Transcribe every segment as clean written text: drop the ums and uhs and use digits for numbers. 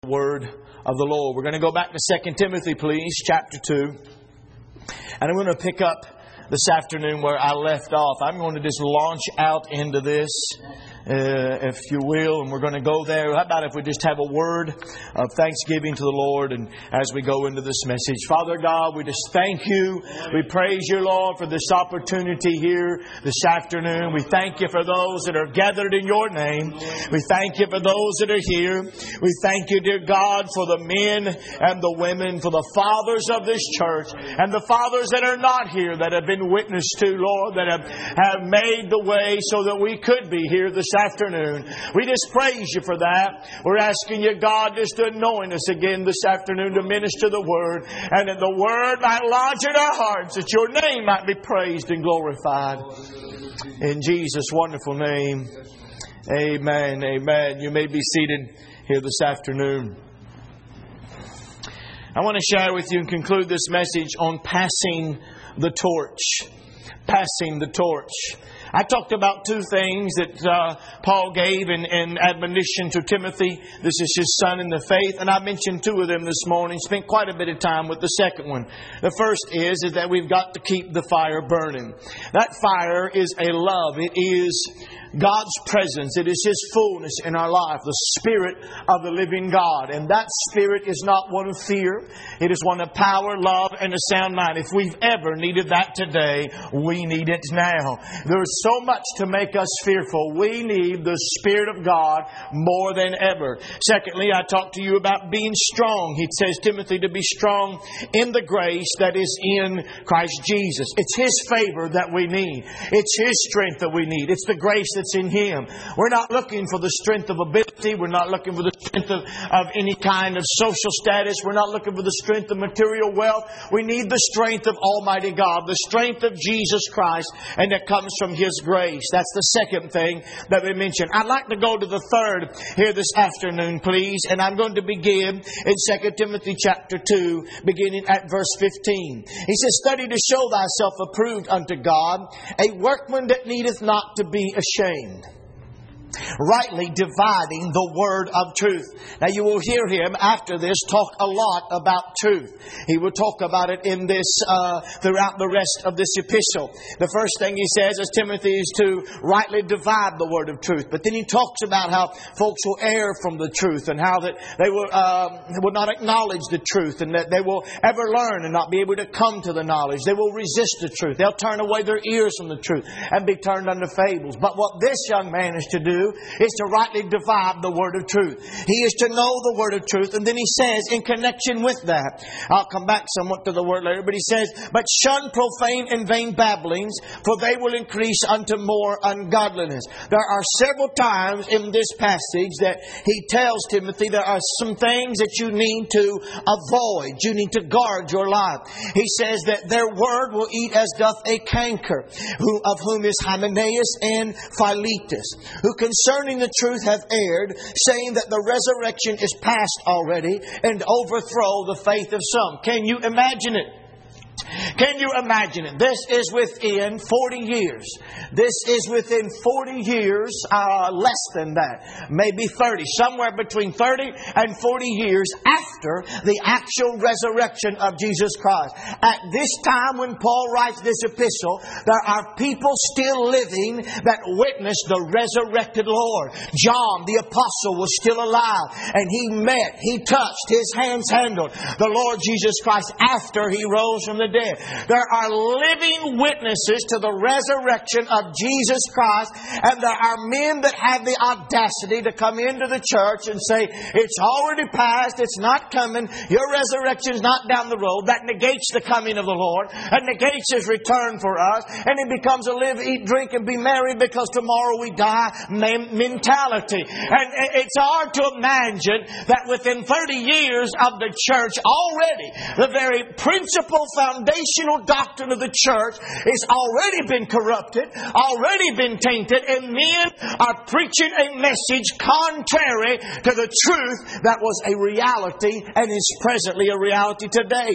Word of the Lord. We're going to go back to 2 Timothy, please, chapter 2. And I'm going to pick up this afternoon where I left off. I'm going to just launch out into this, if you will, and we're going to go there. How about if we just have a word of thanksgiving to the Lord and as we go into this message. Father God, we just thank You. We praise You, Lord, for this opportunity here this afternoon. We thank You for those that are gathered in Your name. We thank You for those that are here. We thank You, dear God, for the men and the women, for the fathers of this church and the fathers that are not here that have been witnessed to, Lord, that have made the way so that we could be here this afternoon. We just praise You for that. We're asking You, God, just to anoint us again this afternoon to minister the Word, and that the Word might lodge in our hearts, that Your name might be praised and glorified. In Jesus' wonderful name, amen, amen. You may be seated here this afternoon. I want to share with you and conclude this message on passing the torch. Passing the torch. I talked about two things that Paul gave in admonition to Timothy. This is his son in the faith. And I mentioned two of them this morning. Spent quite a bit of time with the second one. The first is that we've got to keep the fire burning. That fire is a love. It is God's presence. It is His fullness in our life. The Spirit of the living God. And that Spirit is not one of fear. It is one of power, love, and a sound mind. If we've ever needed that today, we need it now. There is so much to make us fearful. We need the Spirit of God more than ever. Secondly, I talked to you about being strong. He says, Timothy, to be strong in the grace that is in Christ Jesus. It's His favor that we need. It's His strength that we need. It's the grace that's in Him. We're not looking for the strength of ability. We're not looking for the strength of any kind of social status. We're not looking for the strength of material wealth. We need the strength of Almighty God, the strength of Jesus Christ, and that comes from His grace. That's the second thing that we mentioned. I'd like to go to the third here this afternoon, please, and I'm going to begin in 2 Timothy chapter 2, beginning at verse 15. He says, study to show thyself approved unto God, a workman that needeth not to be ashamed, rightly dividing the word of truth. Now you will hear him after this talk a lot about truth. He will talk about it in this throughout the rest of this epistle. The first thing he says is Timothy is to rightly divide the word of truth. But then he talks about how folks will err from the truth, and how that they will not acknowledge the truth, and that they will ever learn and not be able to come to the knowledge. They will resist the truth. They'll turn away their ears from the truth and be turned unto fables. But what this young man is to do is to rightly divide the word of truth. He is to know the word of truth. And then he says, in connection with that, I'll come back somewhat to the word later, but he says, but shun profane and vain babblings, for they will increase unto more ungodliness. There are several times in this passage that he tells Timothy there are some things that you need to avoid. You need to guard your life. He says that their word will eat as doth a canker, of whom is Hymenaeus and Philetus, who concerning the truth have erred, saying that the resurrection is past already, and overthrow the faith of some. Can you imagine it? Can you imagine it? This is within 40 years. This is within 40 years, less than that. Maybe 30. Somewhere between 30 and 40 years after the actual resurrection of Jesus Christ. At this time when Paul writes this epistle, there are people still living that witnessed the resurrected Lord. John the Apostle was still alive, and he touched, his hands handled the Lord Jesus Christ after He rose from the dead. There are living witnesses to the resurrection of Jesus Christ, and there are men that have the audacity to come into the church and say, it's already past, it's not coming, your resurrection is not down the road. That negates the coming of the Lord, and negates His return for us, and it becomes a live, eat, drink, and be merry because tomorrow we die mentality. And it's hard to imagine that within 30 years of the church already, the very principal foundational doctrine of the church has already been corrupted, already been tainted, and men are preaching a message contrary to the truth that was a reality and is presently a reality today.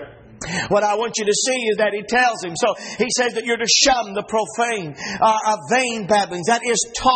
What I want you to see is that he tells him. So he says that you're to shun the profane, vain babblings. That is talk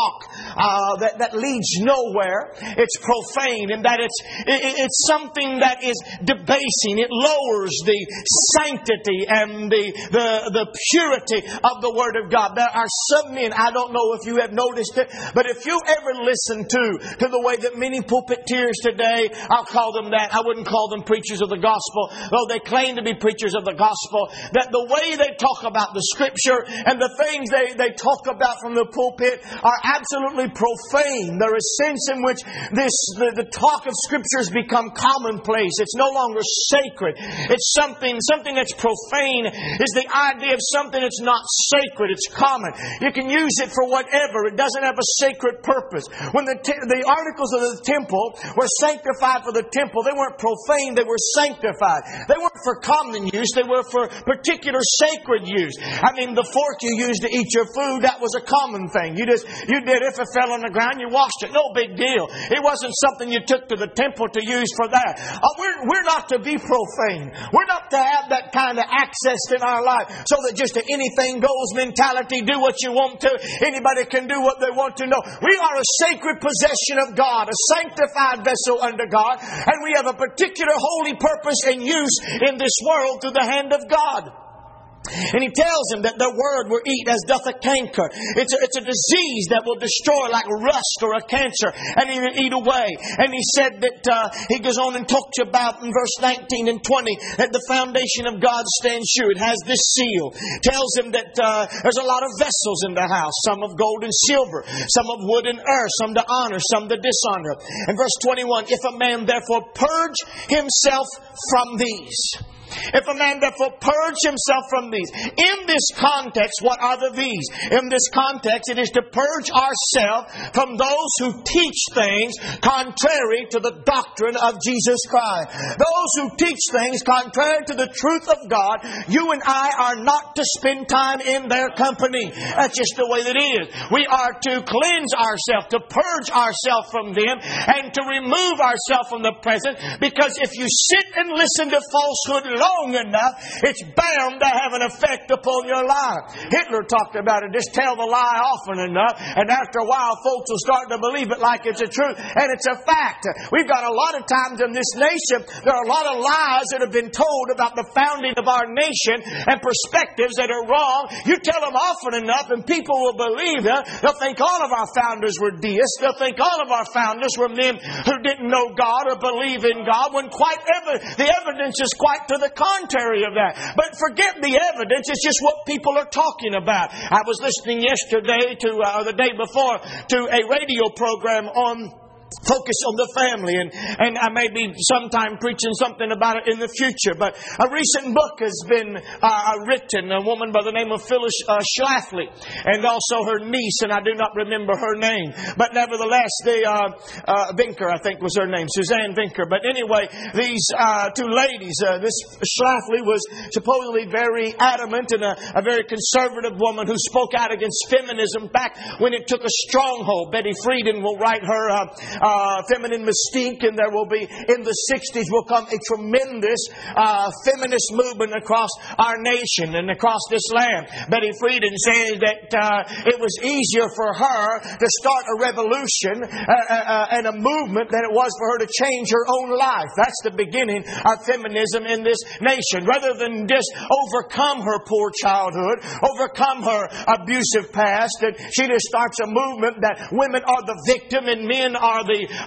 that leads nowhere. It's profane in that it's something that is debasing. It lowers the sanctity and the purity of the Word of God. There are some men, I don't know if you have noticed it, but if you ever listen to the way that many pulpiteers today, I'll call them that. I wouldn't call them preachers of the gospel, though they claim to be preachers of the gospel, that the way they talk about the Scripture and the things they talk about from the pulpit are absolutely profane. There is a sense in which the talk of Scripture has become commonplace. It's no longer sacred. It's something that's profane is the idea of something that's not sacred. It's common. You can use it for whatever. It doesn't have a sacred purpose. When the articles of the temple were sanctified for the temple, they weren't profane, they were sanctified. They weren't for common use, they were for particular sacred use. I mean, the fork you used to eat your food, that was a common thing. You did it. If it fell on the ground, you washed it. No big deal. It wasn't something you took to the temple to use for that. We're not to be profane. We're not to have that kind of access in our life so that just an anything goes mentality, do what you want to, anybody can do what they want to. No, we are a sacred possession of God, a sanctified vessel under God, and we have a particular holy purpose and use in this world through the hand of God. And He tells him that the word will eat as doth a canker. It's a disease that will destroy like rust or a cancer, and it will eat away. And He said that He goes on and talks about in verse 19 and 20 that the foundation of God stands sure. It has this seal. Tells him that there's a lot of vessels in the house, some of gold and silver, some of wood and earth, some to honor, some to dishonor. And verse 21, if a man therefore purge himself from these. If a man therefore purge himself from these. In this context, what are the these? In this context, it is to purge ourselves from those who teach things contrary to the doctrine of Jesus Christ. Those who teach things contrary to the truth of God, you and I are not to spend time in their company. That's just the way that it is. We are to cleanse ourselves, to purge ourselves from them, and to remove ourselves from the present, because if you sit and listen to falsehood long enough, it's bound to have an effect upon your life. Hitler talked about it. Just tell the lie often enough, and after a while folks will start to believe it like it's a truth, and it's a fact. We've got a lot of times in this nation, there are a lot of lies that have been told about the founding of our nation and perspectives that are wrong. You tell them often enough and people will believe them. They'll think all of our founders were deists. They'll think all of our founders were men who didn't know God or believe in God, when the evidence is quite to the contrary of that. But forget the evidence, it's just what people are talking about. I was listening yesterday or the day before to a radio program on focus on the family, and I may be sometime preaching something about it in the future. But a recent book has been written, a woman by the name of Phyllis Schlafly, and also her niece, and I do not remember her name, but nevertheless, Vinker, I think was her name, Suzanne Vinker. But anyway, these two ladies, this Schlafly was supposedly very adamant and a very conservative woman who spoke out against feminism back when it took a stronghold. Betty Friedan will write her Feminine Mystique, and there will be, in the 60s, will come a tremendous feminist movement across our nation and across this land. Betty Friedan says that it was easier for her to start a revolution and a movement than it was for her to change her own life. That's the beginning of feminism in this nation. Rather than just overcome her poor childhood, overcome her abusive past, that she just starts a movement that women are the victim and men are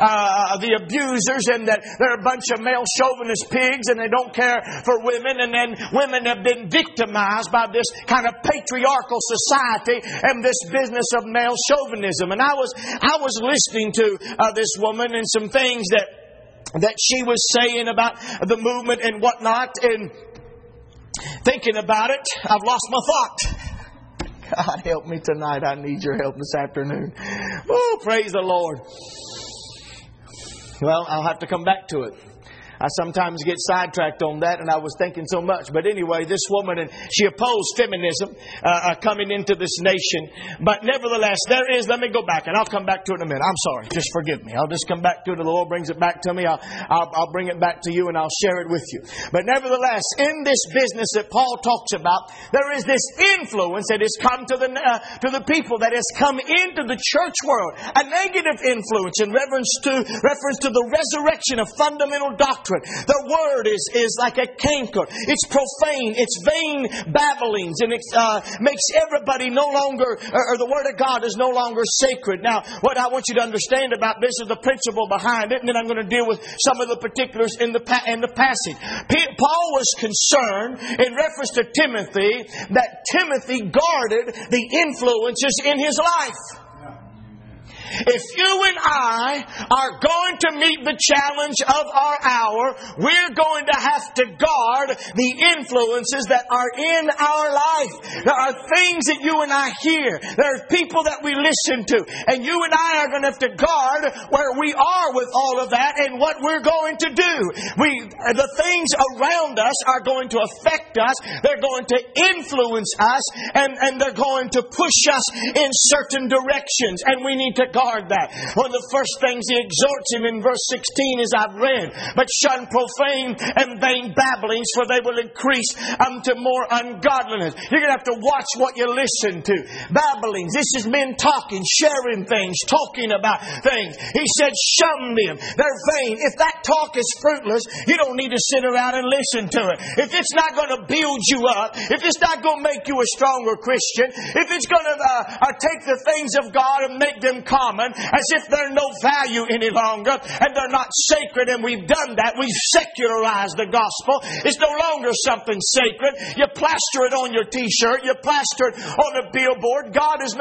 the abusers, and that they're a bunch of male chauvinist pigs and they don't care for women, and then women have been victimized by this kind of patriarchal society and this business of male chauvinism. And I was listening to this woman and some things that she was saying about the movement and whatnot, and thinking about it, I've lost my thought. God help me tonight. I need your help this afternoon. Oh, praise the Lord. Well, I'll have to come back to it. I sometimes get sidetracked on that, and I was thinking so much. But anyway, this woman, and she opposed feminism coming into this nation. But nevertheless, let me go back, and I'll come back to it in a minute. I'm sorry. Just forgive me. I'll just come back to it. The Lord brings it back to me. I'll bring it back to you, and I'll share it with you. But nevertheless, in this business that Paul talks about, there is this influence that has come to the people, that has come into the church world. A negative influence in reference to the resurrection of fundamental doctrine. The word is like a canker. It's profane. It's vain babblings, and it makes everybody no longer, or the word of God is no longer sacred. Now, what I want you to understand about this is the principle behind it, and then I'm going to deal with some of the particulars in the passage. Paul was concerned in reference to Timothy that Timothy guarded the influences in his life. If you and I are going to meet the challenge of our hour, we're going to have to guard the influences that are in our life. There are things that you and I hear. There are people that we listen to. And you and I are going to have to guard where we are with all of that and what we're going to do. The things around us are going to affect us. They're going to influence us. And they're going to push us in certain directions. And we need to guard that. One of the first things he exhorts him in verse 16 is I've read, but shun profane and vain babblings, for they will increase unto more ungodliness. You're going to have to watch what you listen to. Babblings. This is men talking, sharing things, talking about things. He said shun them. They're vain. If that talk is fruitless, you don't need to sit around and listen to it. If it's not going to build you up, if it's not going to make you a stronger Christian, if it's going to take the things of God and make them common, as if they're no value any longer, and they're not sacred, and we've done that. We've secularized the gospel. It's no longer something sacred. You plaster it on your t-shirt. You plaster it on a billboard. God is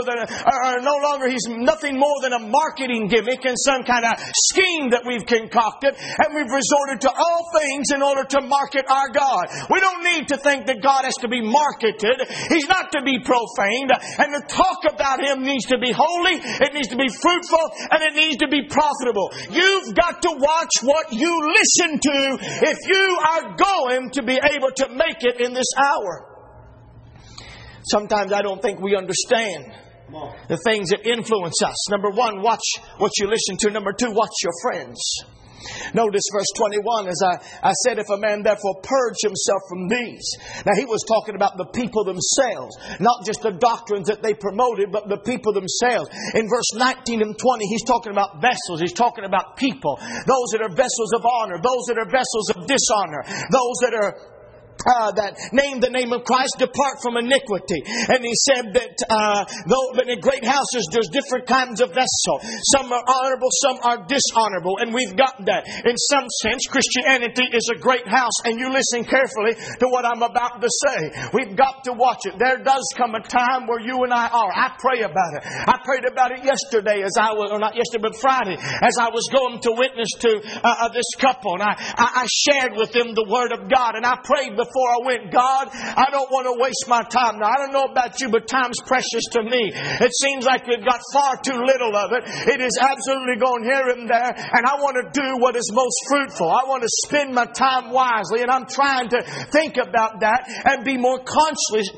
He's nothing more than a marketing gimmick and some kind of scheme that we've concocted, and we've resorted to all things in order to market our God. We don't need to think that God has to be marketed. He's not to be profaned, and the talk about Him needs to be holy. It needs to be fruitful, and it needs to be profitable. You've got to watch what you listen to if you are going to be able to make it in this hour. Sometimes I don't think we understand the things that influence us. Number one, watch what you listen to. Number two, watch your friends. Notice verse 21, as I said, if a man therefore purge himself from these. Now he was talking about the people themselves, not just the doctrines that they promoted, but the people themselves. In verse 19 and 20, he's talking about vessels. He's talking about people. Those that are vessels of honor, those that are vessels of dishonor, those that are that name the name of Christ, depart from iniquity. And he said that though in great houses there's different kinds of vessel. Some are honorable, some are dishonorable. And we've got that. In some sense, Christianity is a great house. And you listen carefully to what I'm about to say. We've got to watch it. There does come a time where you and I are. I pray about it. I prayed about it yesterday as I was, or not yesterday, but Friday, as I was going to witness to this couple. And I shared with them the Word of God. And I prayed before I went, God, I don't want to waste my time. Now, I don't know about you, but time's precious to me. It seems like we've got far too little of it. It is absolutely going here and there, and I want to do what is most fruitful. I want to spend my time wisely, and I'm trying to think about that and be more conscientious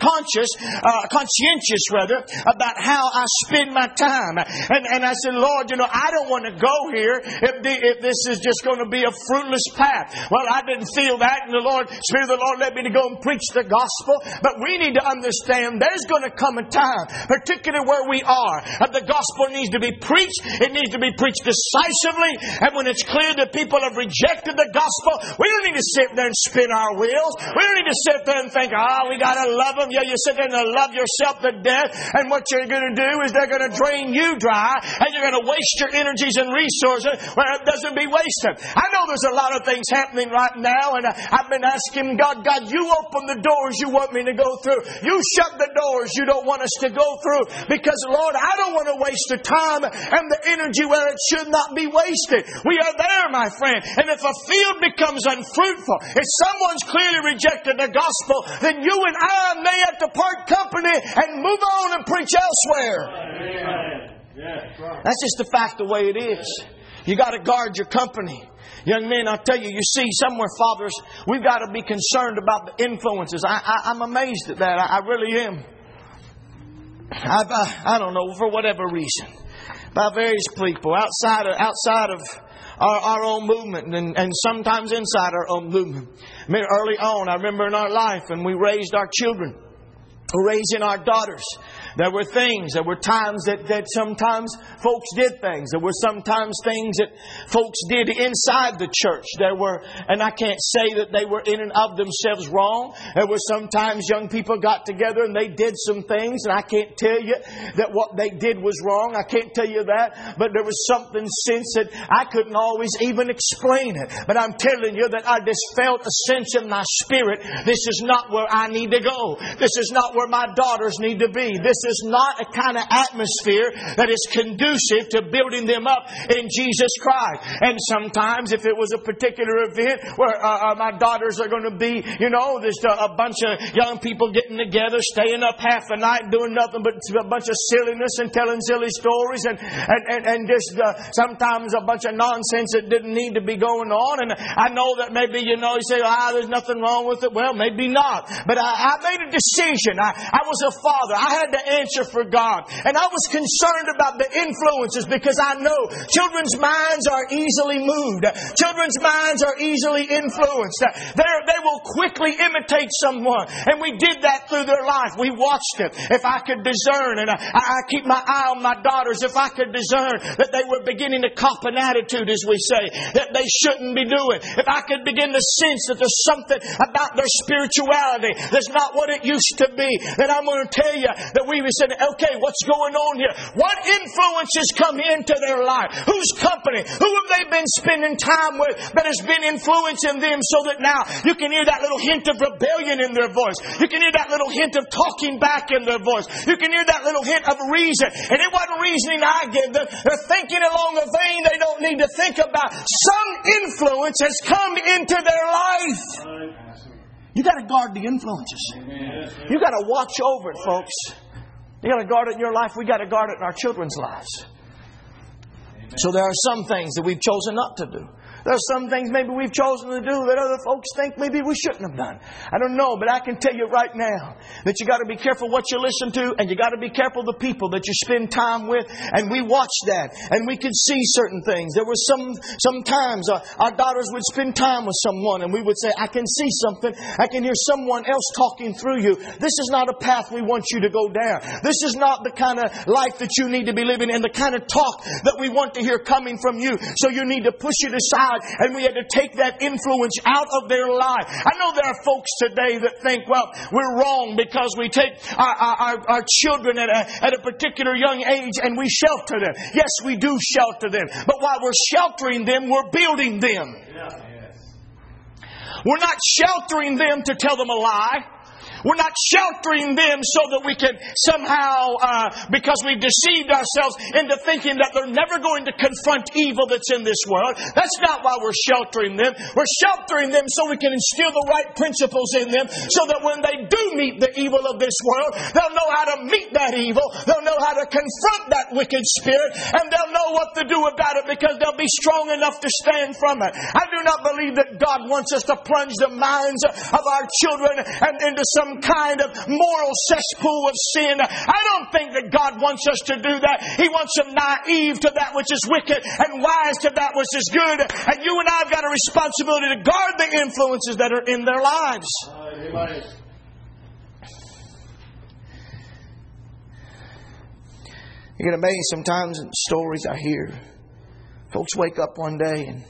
about how I spend my time. And I said, Lord, I don't want to go here if this is just going to be a fruitless path. Well, I didn't feel that, and the Spirit of the Lord led me to go and preach the gospel. But we need to understand there's going to come a time, particularly where we are, that the gospel needs to be preached. It needs to be preached decisively. And when it's clear that people have rejected the gospel, we don't need to sit there and spin our wheels. We don't need to sit there and think, we got to love them. Yeah, you sit there and love yourself to death. And what you're going to do is they're going to drain you dry. And you're going to waste your energies and resources where it doesn't be wasted. I know there's a lot of things happening right now. And I've been asking God, you open the doors you want me to go through. You shut the doors you don't want us to go through. Because, Lord, I don't want to waste the time and the energy where it should not be wasted. We are there, my friend. And if a field becomes unfruitful, if someone's clearly rejected the gospel, then you and I may have to part company and move on and preach elsewhere. That's just the fact the way it is. You got to guard your company. Young men, I tell you, you see somewhere, fathers, we've got to be concerned about the influences. I'm amazed at that. I really am. I don't know, for whatever reason, by various people outside of our own movement and sometimes inside our own movement. Early on, I remember in our life, and we raised our children, raising our daughters. There were times that sometimes folks did things. There were sometimes things that folks did inside the church. And I can't say that they were in and of themselves wrong. There were sometimes young people got together and they did some things, and I can't tell you that what they did was wrong. I can't tell you that. But there was something since that I couldn't always even explain it. But I'm telling you that I just felt a sense in my spirit. This is not where I need to go. This is not where my daughters need to be. This is not a kind of atmosphere that is conducive to building them up in Jesus Christ. And sometimes if it was a particular event where my daughters are going to be, there's a bunch of young people getting together, staying up half the night, doing nothing but a bunch of silliness and telling silly stories and just sometimes a bunch of nonsense that didn't need to be going on. And I know that maybe, you say, there's nothing wrong with it. Well, maybe not. But I made a decision. I was a father. I had to answer for God. And I was concerned about the influences because I know children's minds are easily moved. Children's minds are easily influenced. They will quickly imitate someone. And we did that through their life. We watched it. If I could discern, and I keep my eye on my daughters, if I could discern that they were beginning to cop an attitude, as we say, that they shouldn't be doing. If I could begin to sense that there's something about their spirituality that's not what it used to be, then I'm going to tell you that we said, okay, what's going on here? What influences come into their life? Whose company? Who have they been spending time with that has been influencing them so that now you can hear that little hint of rebellion in their voice. You can hear that little hint of talking back in their voice. You can hear that little hint of reason. And it wasn't reasoning I give them. They're thinking along a vein they don't need to think about. Some influence has come into their life. You got to guard the influences. You got to watch over it, folks. You got to guard it in your life. We got to guard it in our children's lives. So there are some things that we've chosen not to do. There are some things maybe we've chosen to do that other folks think maybe we shouldn't have done. I don't know, but I can tell you right now that you got to be careful what you listen to, and you got to be careful the people that you spend time with. And we watched that, and we could see certain things. There was sometimes our daughters would spend time with someone, and we would say, I can see something. I can hear someone else talking through you. This is not a path we want you to go down. This is not the kind of life that you need to be living and the kind of talk that we want to hear coming from you. So you need to push it aside. And we had to take that influence out of their life. I know there are folks today that think, well, we're wrong because we take our children at a particular young age and we shelter them. Yes, we do shelter them. But while we're sheltering them, we're building them. We're not sheltering them to tell them a lie. We're not sheltering them so that we can somehow, because we've deceived ourselves into thinking that they're never going to confront evil that's in this world. That's not why we're sheltering them. We're sheltering them so we can instill the right principles in them so that when they do meet the evil of this world, they'll know how to meet that evil. They'll know how to confront that wicked spirit, and they'll know what to do about it because they'll be strong enough to stand from it. I do not believe that God wants us to plunge the minds of our children and into some kind of moral cesspool of sin. I don't think that God wants us to do that. He wants them naive to that which is wicked and wise to that which is good. And you and I have got a responsibility to guard the influences that are in their lives. You get amazed sometimes in stories I hear. Folks wake up one day and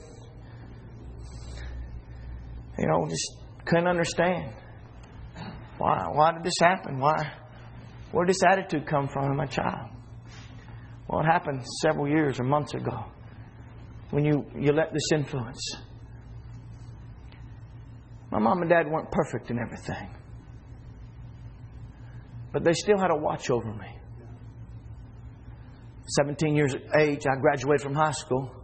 just couldn't understand. Why did this happen? Where did this attitude come from in my child? Well, it happened several years or months ago when you let this influence. My mom and dad weren't perfect in everything, but they still had a watch over me. 17 years of age, I graduated from high school.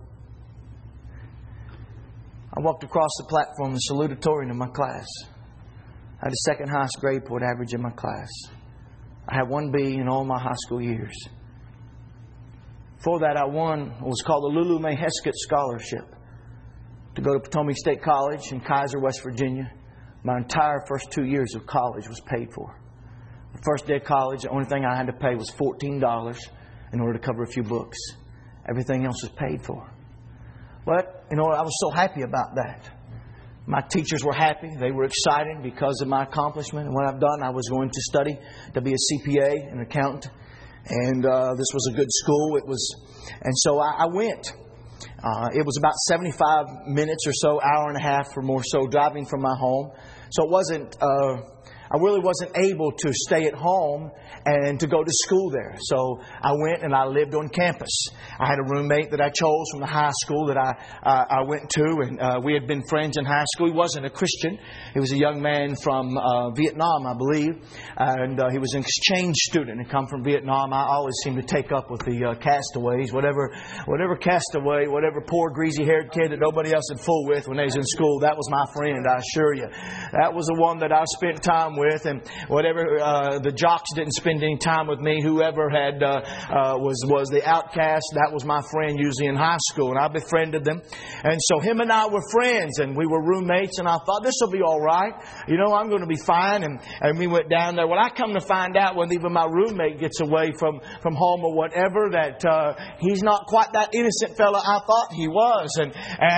I walked across the platform, the salutatorian of my class. I had the second highest grade point average in my class. I had 1 B in all my high school years. Before that, I won what was called the Lulu Mae Heskett Scholarship to go to Potomac State College in Kaiser, West Virginia. My entire first 2 years of college was paid for. The first day of college, the only thing I had to pay was $14 in order to cover a few books. Everything else was paid for. But, I was so happy about that. My teachers were happy. They were excited because of my accomplishment and what I've done. I was going to study to be a CPA, an accountant. And this was a good school. And so I went. It was about 75 minutes or so, hour and a half or more so, driving from my home. So it wasn't... I really wasn't able to stay at home and to go to school there. So I went and I lived on campus. I had a roommate that I chose from the high school that I went to, and we had been friends in high school. He wasn't a Christian. He was a young man from Vietnam, I believe, and he was an exchange student and come from Vietnam. I always seem to take up with the castaways, whatever castaway, whatever poor greasy-haired kid that nobody else had fooled with when they was in school. That was my friend, I assure you. That was the one that I spent time with, and whatever the jocks didn't spend any time with me. Whoever had was the outcast, that was my friend usually in high school, and I befriended them. And so him and I were friends, and we were roommates, and I thought, this will be all right. I'm going to be fine. And we went down there. Well, I come to find out when even my roommate gets away from home or whatever, that he's not quite that innocent fella I thought he was. And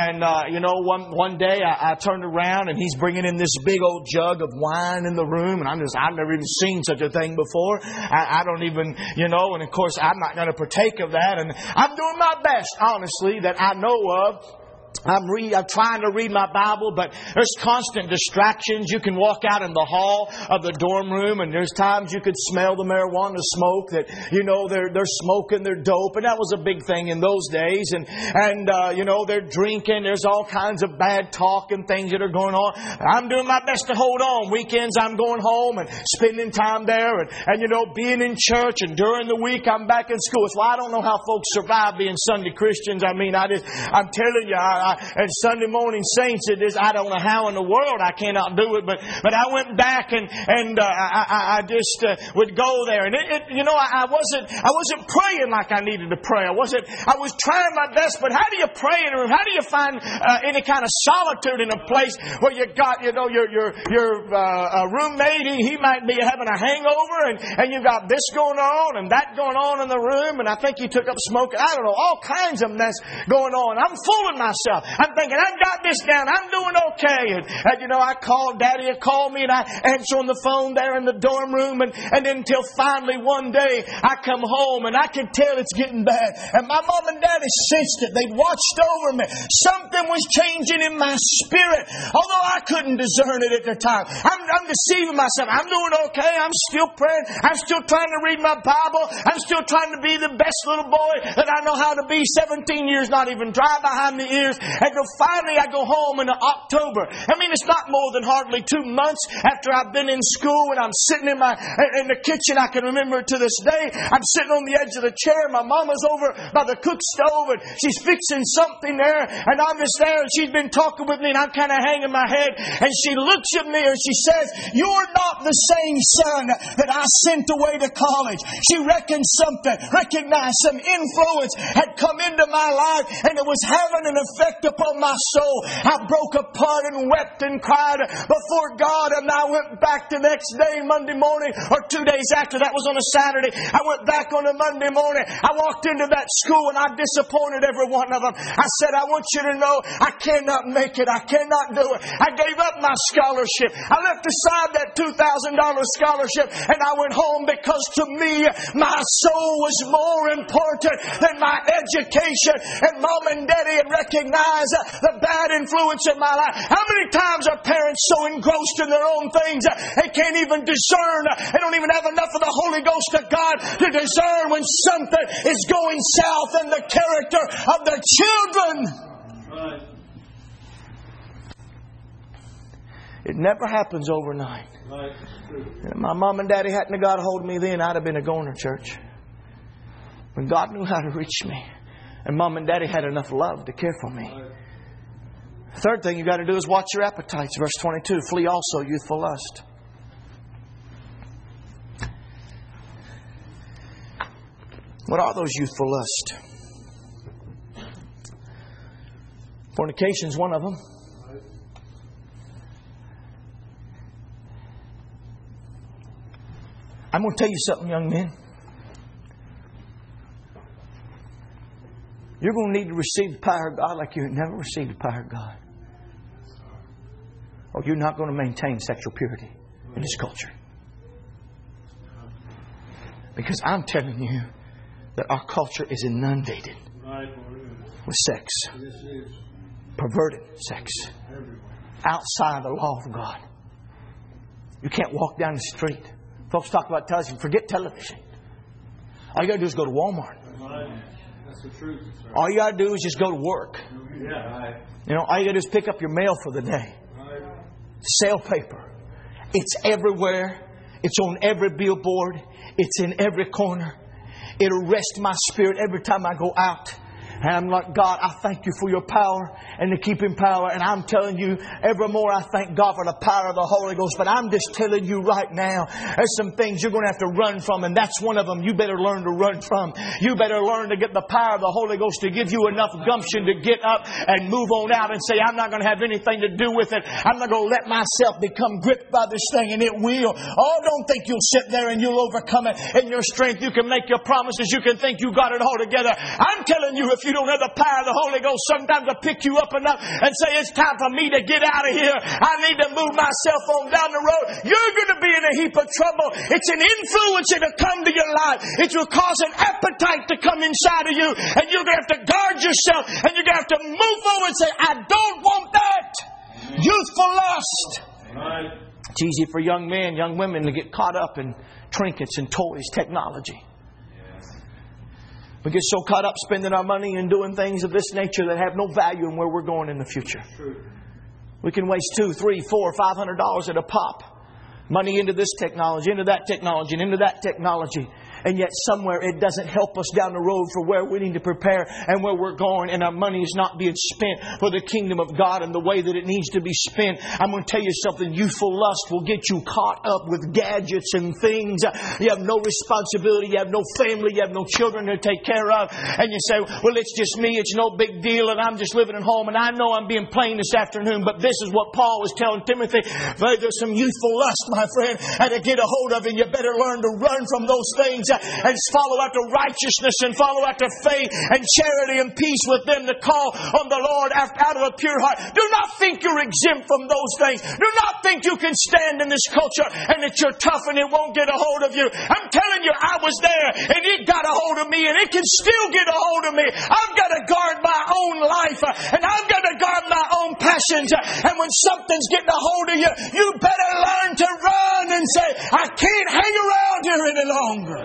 one day I turned around, and he's bringing in this big old jug of wine in the room, and I've never even seen such a thing before. I don't even, and of course I'm not going to partake of that. And I'm doing my best, honestly, that I know of. I'm trying to read my Bible, but there's constant distractions. You can walk out in the hall of the dorm room, and there's times you could smell the marijuana smoke that, they're smoking their dope. And that was a big thing in those days. And they're drinking. There's all kinds of bad talk and things that are going on. I'm doing my best to hold on. Weekends, I'm going home and spending time there and being in church. And during the week, I'm back in school. It's why I don't know how folks survive being Sunday Christians. I'm telling you, and Sunday morning saints, I don't know how in the world I cannot do it, but I went back and I just would go there, and I wasn't praying like I needed to pray. I was trying my best, but how do you pray in a room? How do you find any kind of solitude in a place where you got your roommate? He might be having a hangover, and you got this going on and that going on in the room, and I think he took up smoking. I don't know, all kinds of mess going on. I'm fooling myself. I'm thinking, I've got this down. I'm doing okay. And I called Daddy. He called me, and I answer on the phone there in the dorm room. And then until finally one day I come home, and I can tell it's getting bad. And my mom and Daddy sensed it. They'd watched over me. Something was changing in my spirit, although I couldn't discern it at the time. I'm deceiving myself. I'm doing okay. I'm still praying. I'm still trying to read my Bible. I'm still trying to be the best little boy that I know how to be. 17 years, not even dry behind the ears. And finally I go home in October. It's not more than hardly 2 months after I've been in school, and I'm sitting in the kitchen. I can remember it to this day. I'm sitting on the edge of the chair. My mama's over by the cook stove, and she's fixing something there, and I'm just there, and she's been talking with me, and I'm kind of hanging my head, and she looks at me and she says, "You're not the same son that I sent away to college." She recognized some influence had come into my life, and it was having an effect upon my soul. I broke apart and wept and cried before God, and I went back the next day, Monday morning, or 2 days after. That was on a Saturday. I went back on a Monday morning. I walked into that school, and I disappointed every one of them. I said, "I want you to know I cannot make it. I cannot do it." I gave up my scholarship. I left aside that $2,000 scholarship, and I went home, because to me, my soul was more important than my education. And Mom and Daddy had recognized the bad influence in my life. How many times are parents so engrossed in their own things they can't even discern? They don't even have enough of the Holy Ghost of God to discern when something is going south in the character of their children. Right. It never happens overnight. Right. If my mom and daddy hadn't have got a hold of me then, I'd have been a going to church. When God knew how to reach me, and mom and daddy had enough love to care for me. Right. Third thing you got to do is watch your appetites. Verse 22, flee also youthful lust. What are those youthful lusts? Fornication's one of them. I'm going to tell you something, young men. You're going to need to receive the power of God like you've never received the power of God. Or you're not going to maintain sexual purity in this culture. Because I'm telling you that our culture is inundated with sex. Perverted sex. Outside the law of God. You can't walk down the street. Folks talk about television. Forget television. All you got to do is go to Walmart. That's the truth, sir. All you got to do is just go to work. You know, all you got to do is pick up your mail for the day. Sale paper. It's everywhere. It's on every billboard. It's in every corner. It arrests my spirit every time I go out. And I'm like, God, I thank you for your power and the keeping power. And I'm telling you, evermore I thank God for the power of the Holy Ghost. But I'm just telling you right now, there's some things you're going to have to run from. And that's one of them you better learn to run from. You better learn to get the power of the Holy Ghost to give you enough gumption to get up and move on out and say, I'm not going to have anything to do with it. I'm not going to let myself become gripped by this thing. And it will. Oh, don't think you'll sit there and you'll overcome it in your strength. You can make your promises. You can think you got it all together. I'm telling you, if you don't have the power of the Holy Ghost sometimes to pick you up enough and say, it's time for me to get out of here. I need to move myself on down the road. You're going to be in a heap of trouble. It's an influence that'll come to your life. It will cause an appetite to come inside of you. And you're going to have to guard yourself. And you're going to have to move forward and say, I don't want that. Youthful lust. It's easy for young men, young women to get caught up in trinkets and toys, technology. We get so caught up spending our money and doing things of this nature that have no value in where we're going in the future. We can waste $200, $300, $400, $500 at a pop. Money into this technology, into that technology, and into that technology. And yet somewhere it doesn't help us down the road for where we need to prepare and where we're going. And our money is not being spent for the kingdom of God in the way that it needs to be spent. I'm going to tell you something. Youthful lust will get you caught up with gadgets and things. You have no responsibility. You have no family. You have no children to take care of. And you say, well, it's just me. It's no big deal. And I'm just living at home. And I know I'm being plain this afternoon. But this is what Paul was telling Timothy. There's some youthful lust, my friend, and to get a hold of. And you better learn to run from those things. And follow after righteousness and follow after faith and charity and peace with them that call on the Lord out of a pure heart. Do not think you're exempt from those things. Do not think you can stand in this culture and that you're tough and it won't get a hold of you. I'm telling you, I was there and it got a hold of me and it can still get a hold of me. I've got to guard my own life and I've got to guard my own passions. And when something's getting a hold of you, you better learn to run and say, I can't hang around here any longer.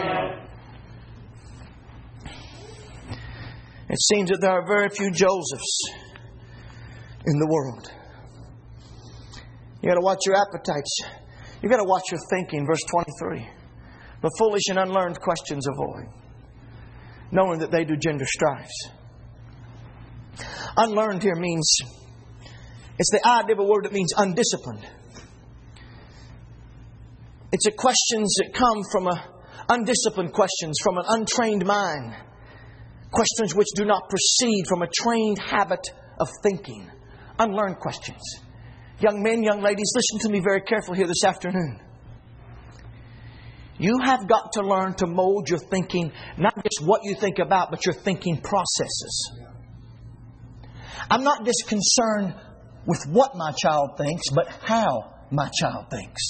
It seems that there are very few Josephs in the world. You got to watch your appetites. You got to watch your thinking. Verse 23. The foolish and unlearned questions avoid, knowing that they do gender strifes. Unlearned here means, it's the idea of a word that means undisciplined. It's a questions that come from undisciplined questions from an untrained mind. Questions which do not proceed from a trained habit of thinking. Unlearned questions. Young men, young ladies, listen to me very carefully here this afternoon. You have got to learn to mold your thinking, not just what you think about, but your thinking processes. I'm not just concerned with what my child thinks, but how my child thinks.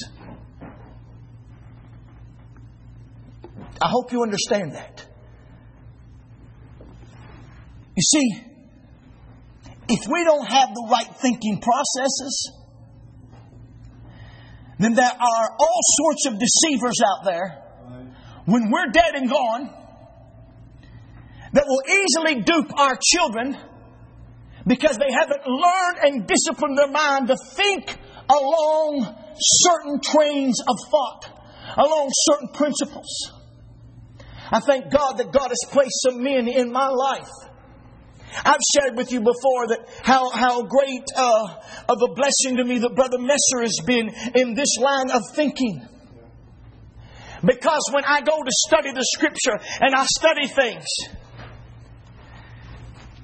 I hope you understand that. You see, if we don't have the right thinking processes, then there are all sorts of deceivers out there when we're dead and gone that will easily dupe our children because they haven't learned and disciplined their mind to think along certain trains of thought, along certain principles. I thank God that God has placed some men in my life. I've shared with you before that how great of a blessing to me that Brother Messer has been in this line of thinking. Because when I go to study the Scripture and I study things,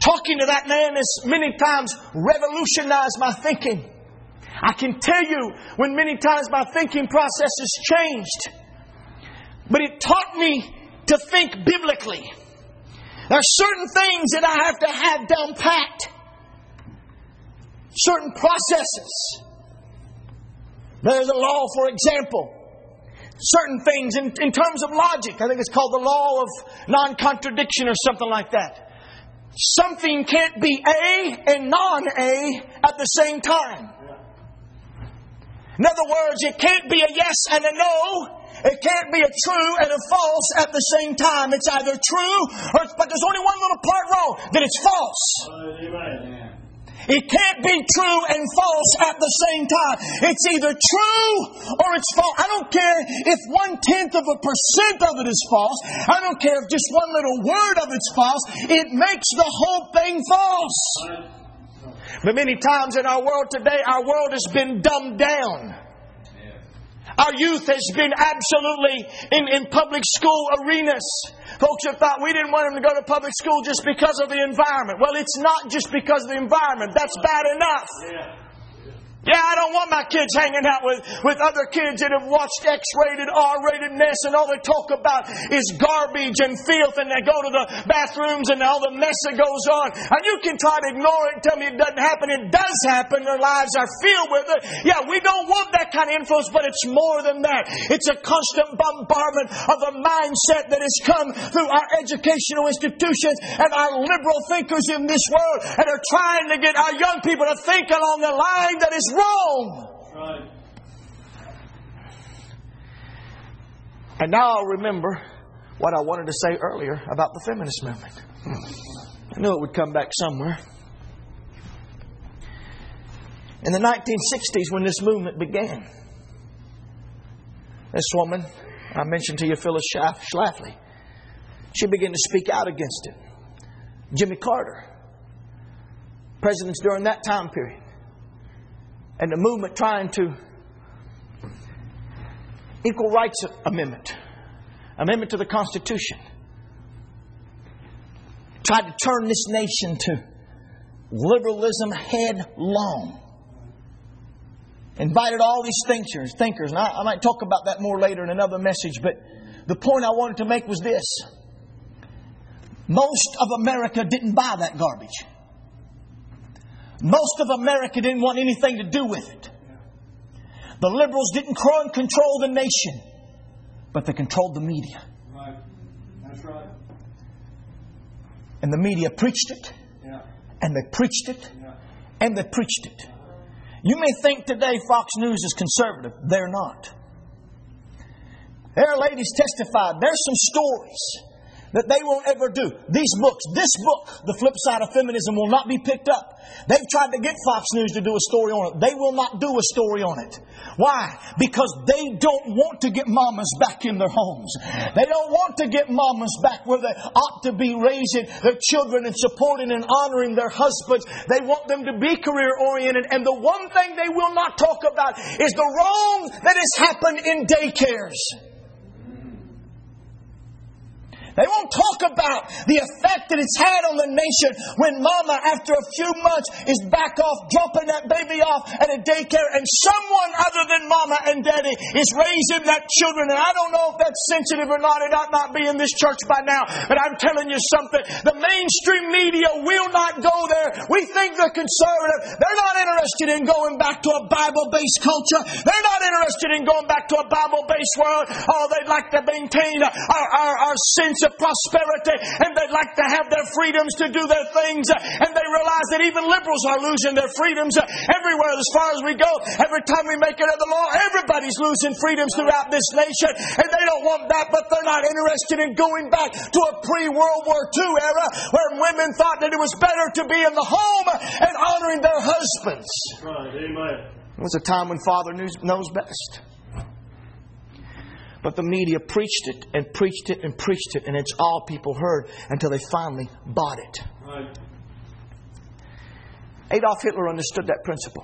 talking to that man has many times revolutionized my thinking. I can tell you when many times my thinking process has changed. But it taught me to think biblically. There are certain things that I have to have down pat. Certain processes. There's a law, for example. Certain things in terms of logic. I think it's called the law of non-contradiction or something like that. Something can't be A and non-A at the same time. In other words, it can't be a yes and a no. It can't be a true and a false at the same time. It's either true, but there's only one little part wrong, that it's false. Amen. It can't be true and false at the same time. It's either true or it's false. I don't care if 0.1% of it is false. I don't care if just one little word of it's false. It makes the whole thing false. But many times in our world today, our world has been dumbed down. Our youth has been absolutely in public school arenas. Folks have thought we didn't want them to go to public school just because of the environment. Well, it's not just because of the environment. That's bad enough. Yeah, I don't want my kids hanging out with other kids that have watched X-rated, R-rated mess, and all they talk about is garbage and filth, and they go to the bathrooms and all the mess that goes on. And you can try to ignore it and tell me it doesn't happen. It does happen. Their lives are filled with it. Yeah, we don't want that kind of influence, but it's more than that. It's a constant bombardment of a mindset that has come through our educational institutions and our liberal thinkers in this world, and are trying to get our young people to think along the line that is wrong. Right. And now I'll remember what I wanted to say earlier about the feminist movement. I knew it would come back somewhere. In the 1960s, when this movement began, this woman, I mentioned to you, Phyllis Schlafly, she began to speak out against it. Jimmy Carter, presidents during that time period. And the movement trying to Equal Rights Amendment to the Constitution, tried to turn this nation to liberalism headlong. Invited all these thinkers. And I might talk about that more later in another message, but the point I wanted to make was this. Most of America didn't buy that garbage. Most of America didn't want anything to do with it. The liberals didn't control the nation, but they controlled the media. Right. That's right. And the media preached it. Yeah. And they preached it. Yeah. And they preached it. You may think today Fox News is conservative. They're not. There are ladies testified. There's some stories that they won't ever do. This book, The Flip Side of Feminism, will not be picked up. They've tried to get Fox News to do a story on it. They will not do a story on it. Why? Because they don't want to get mamas back in their homes. They don't want to get mamas back where they ought to be raising their children and supporting and honoring their husbands. They want them to be career-oriented. And the one thing they will not talk about is the wrong that has happened in daycares. They won't talk about the effect that it's had on the nation when mama, after a few months, is back off, dropping that baby off at a daycare, and someone other than mama and daddy is raising that children. And I don't know if that's sensitive or not. It ought not be in this church by now. But I'm telling you something. The mainstream media will not go there. We think they're conservative. They're not interested in going back to a Bible-based culture. They're not interested in going back to a Bible-based world. Oh, they'd like to maintain our sense of prosperity, and they'd like to have their freedoms to do their things, and they realize that even liberals are losing their freedoms everywhere as far as we go. Every time we make it the law, everybody's losing freedoms throughout this nation, and they don't want that, but they're not interested in going back to a pre-World War II era where women thought that it was better to be in the home and honoring their husbands. Right, amen. It was a time when Father knows best. But the media preached it and preached it and preached it, and it's all people heard until they finally bought it. Right. Adolf Hitler understood that principle.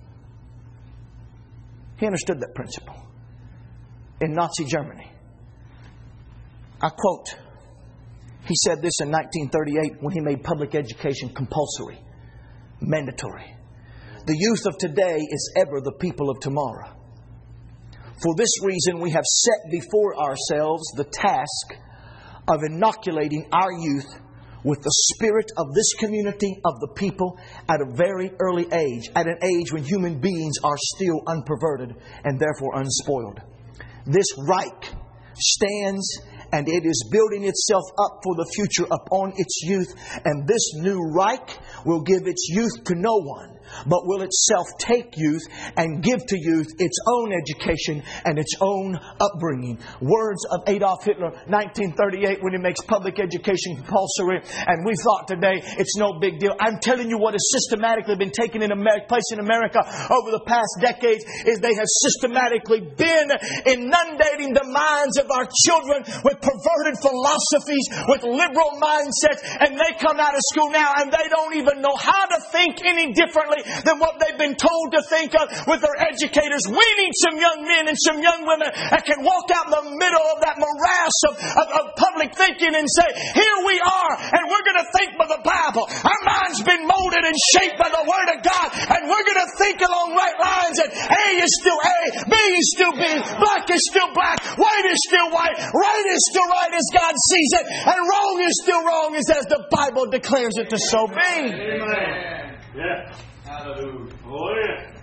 He understood that principle in Nazi Germany. I quote, He said this in 1938 when he made public education compulsory, mandatory. The youth of today is ever the people of tomorrow. For this reason, we have set before ourselves the task of inoculating our youth with the spirit of this community of the people at a very early age, at an age when human beings are still unperverted and therefore unspoiled. This Reich stands and it is building itself up for the future upon its youth. And this new Reich will give its youth to no one, but will itself take youth and give to youth its own education and its own upbringing. Words of Adolf Hitler, 1938, when he makes public education compulsory. And we thought today it's no big deal. I'm telling you what has systematically been taken place in America over the past decades is they have systematically been inundating the minds of our children with perverted philosophies, with liberal mindsets, and they come out of school now and they don't even know how to think any differently than what they've been told to think of with their educators. We need some young men and some young women that can walk out in the middle of that morass of public thinking and say, here we are, and we're going to think by the Bible. Our mind's been molded and shaped by the Word of God, and we're going to think along right lines, and A is still A, B is still B, black is still black, white is still white, right is still right as God sees it, and wrong is still wrong as the Bible declares it to so be. Amen. Yeah. Hallelujah. Oh, yeah.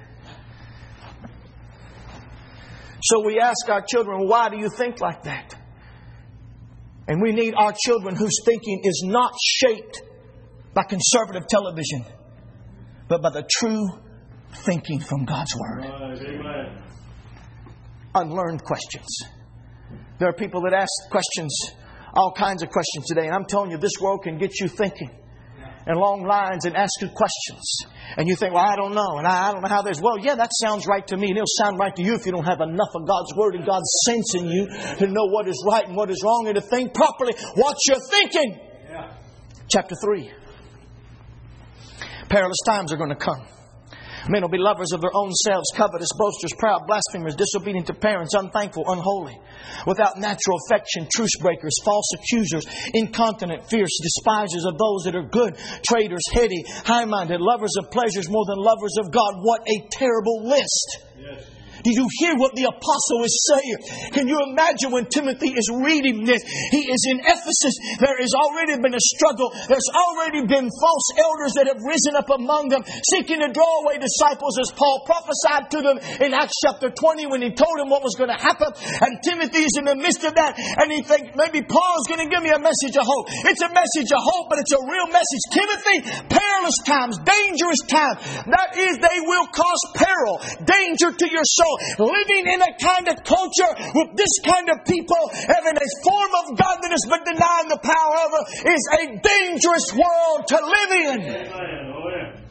So we ask our children, why do you think like that? And we need our children whose thinking is not shaped by conservative television, but by the true thinking from God's Word. Amen. Unlearned questions. There are people that ask questions, all kinds of questions today. And I'm telling you, this world can get you thinking and long lines and ask you questions. And you think, well, I don't know. And I don't know how this. Well, yeah, that sounds right to me. And it'll sound right to you if you don't have enough of God's Word and God's sense in you to know what is right and what is wrong and to think properly what you're thinking. Yeah. Chapter 3. Perilous times are going to come. Men will be lovers of their own selves, covetous, boasters, proud, blasphemers, disobedient to parents, unthankful, unholy, without natural affection, truce breakers, false accusers, incontinent, fierce, despisers of those that are good, traitors, heady, high-minded, lovers of pleasures more than lovers of God. What a terrible list! Yes. Did you hear what the apostle is saying? Can you imagine when Timothy is reading this? He is in Ephesus. There has already been a struggle. There's already been false elders that have risen up among them, seeking to draw away disciples, as Paul prophesied to them in Acts chapter 20 when he told them what was going to happen. And Timothy is in the midst of that. And he thinks, maybe Paul's going to give me a message of hope. It's a message of hope, but it's a real message. Timothy, perilous times, dangerous times. That is, they will cause peril, danger to your soul. Living in a kind of culture with this kind of people having a form of godliness but denying the power of it is a dangerous world to live in. Amen. Oh, yeah.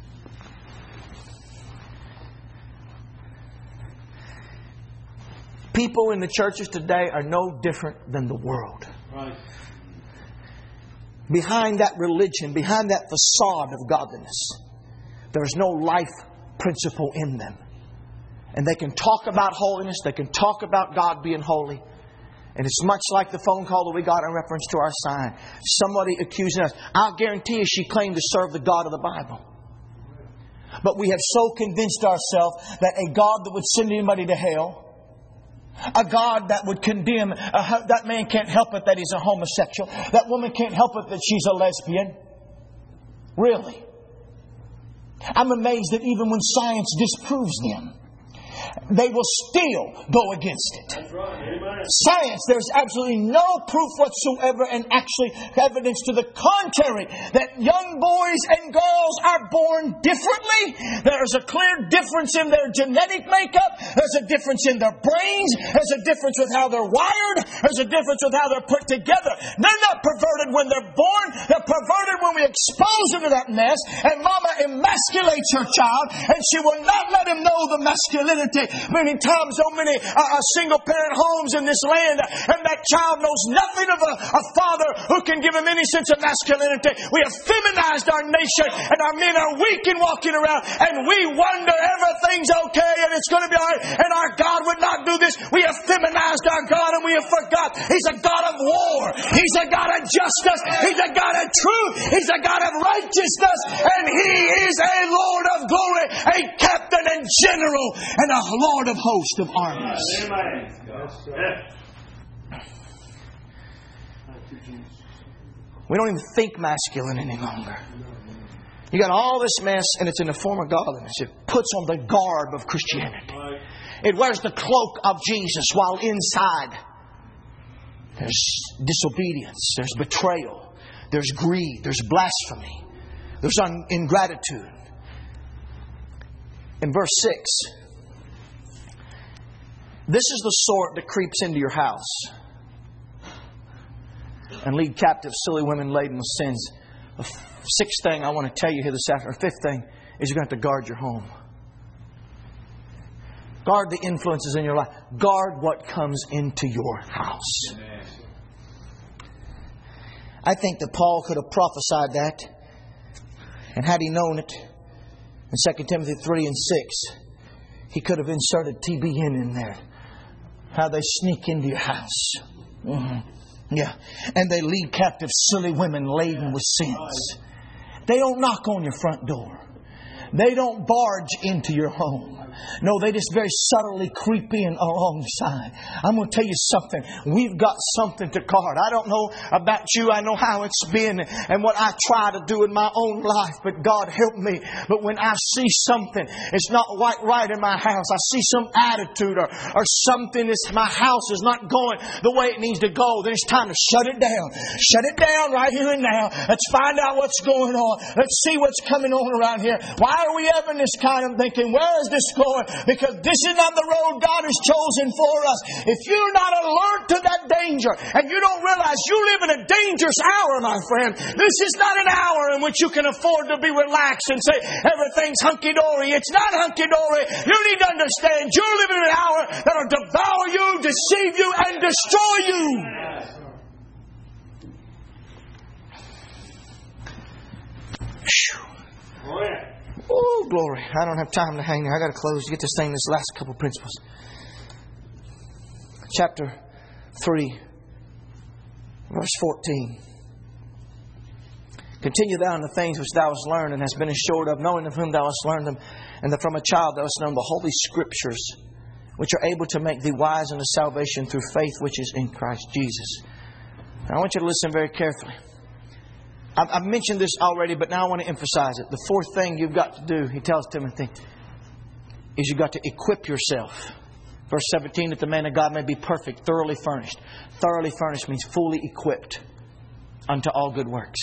People in the churches today are no different than the world. Right. Behind that religion, behind that facade of godliness, there is no life principle in them. And they can talk about holiness. They can talk about God being holy. And it's much like the phone call that we got in reference to our sign. Somebody accusing us. I'll guarantee you she claimed to serve the God of the Bible. But we have so convinced ourselves that a God that would send anybody to hell, a God that would condemn, that man can't help it that he's a homosexual. That woman can't help it that she's a lesbian. Really? I'm amazed that even when science disproves them, they will still go against it. That's right. Amen. Science, there's absolutely no proof whatsoever and actually evidence to the contrary that young boys and girls are born differently. There's a clear difference in their genetic makeup. There's a difference in their brains. There's a difference with how they're wired. There's a difference with how they're put together. They're not perverted when they're born. They're perverted when we expose them to that mess. And mama emasculates her child and she will not let him know the masculinity many times, so many single parent homes in this land, and that child knows nothing of a father who can give him any sense of masculinity. We have feminized our nation, and our men are weak and walking around, and we wonder everything's okay and it's going to be all right, and our God would not do this. We have feminized our God, and we have forgot He's a God of war. He's a God of justice. He's a God of truth. He's a God of righteousness, and He is a Lord of glory, a captain and general, and a Lord of hosts of armies. We don't even think masculine any longer. You got all this mess, and it's in the form of godliness. It puts on the garb of Christianity. It wears the cloak of Jesus, while inside there's disobedience, there's betrayal, there's greed, there's blasphemy, there's ingratitude. In verse 6, this is the sort that creeps into your house and lead captive silly women laden with sins. The sixth thing I want to tell you here this afternoon, or fifth thing, is you're going to have to guard your home. Guard the influences in your life. Guard what comes into your house. Amen. I think that Paul could have prophesied that. And had he known it, in 2 Timothy 3 and 6, he could have inserted TBN in there. How they sneak into your house. Mm-hmm. Yeah. And they lead captive silly women laden with sins. They don't knock on your front door. They don't barge into your home. No, they just very subtly creep in alongside. I'm going to tell you something. We've got something to guard. I don't know about you. I know how it's been and what I try to do in my own life. But God help me. But when I see something, it's not right in my house. I see some attitude or something that's my house is not going the way it needs to go. Then it's time to shut it down. Shut it down right here and now. Let's find out what's going on. Let's see what's coming on around here. Why are we having this kind of thinking? Where is this going? Because this is not the road God has chosen for us. If you're not alert to that danger and you don't realize you live in a dangerous hour, my friend, this is not an hour in which you can afford to be relaxed and say everything's hunky-dory. It's not hunky-dory. You need to understand you're living in an hour that will devour you, deceive you, and destroy you. Oh, yeah. Oh, glory. I don't have time to hang there. I got to close. Get to saying this last couple principles. Chapter 3, verse 14. Continue thou in the things which thou hast learned and hast been assured of, knowing of whom thou hast learned them, and that from a child thou hast known the Holy Scriptures, which are able to make thee wise unto salvation through faith which is in Christ Jesus. Now, I want you to listen very carefully. I've mentioned this already, but now I want to emphasize it. The fourth thing you've got to do, he tells Timothy, is you've got to equip yourself. Verse 17, that the man of God may be perfect, thoroughly furnished. Thoroughly furnished means fully equipped unto all good works.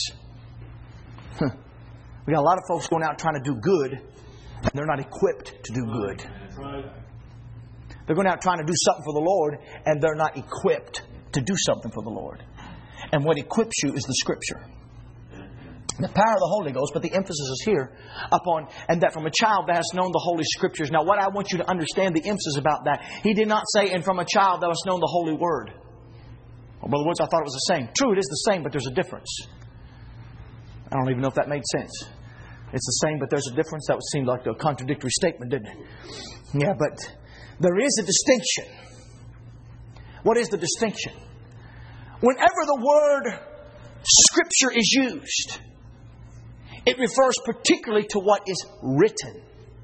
We got a lot of folks going out trying to do good, and they're not equipped to do good. They're going out trying to do something for the Lord, and they're not equipped to do something for the Lord. And what equips you is the Scripture. The power of the Holy Ghost, but the emphasis is here upon, and that from a child thou hast known the Holy Scriptures. Now, what I want you to understand, the emphasis about that, he did not say, and from a child thou hast known the Holy Word. Well, Brother Woods, I thought it was the same. True, it is the same, but there's a difference. I don't even know if that made sense. It's the same, but there's a difference. That would seem like a contradictory statement, didn't it? Yeah, but there is a distinction. What is the distinction? Whenever the word Scripture is used, it refers particularly to what is written.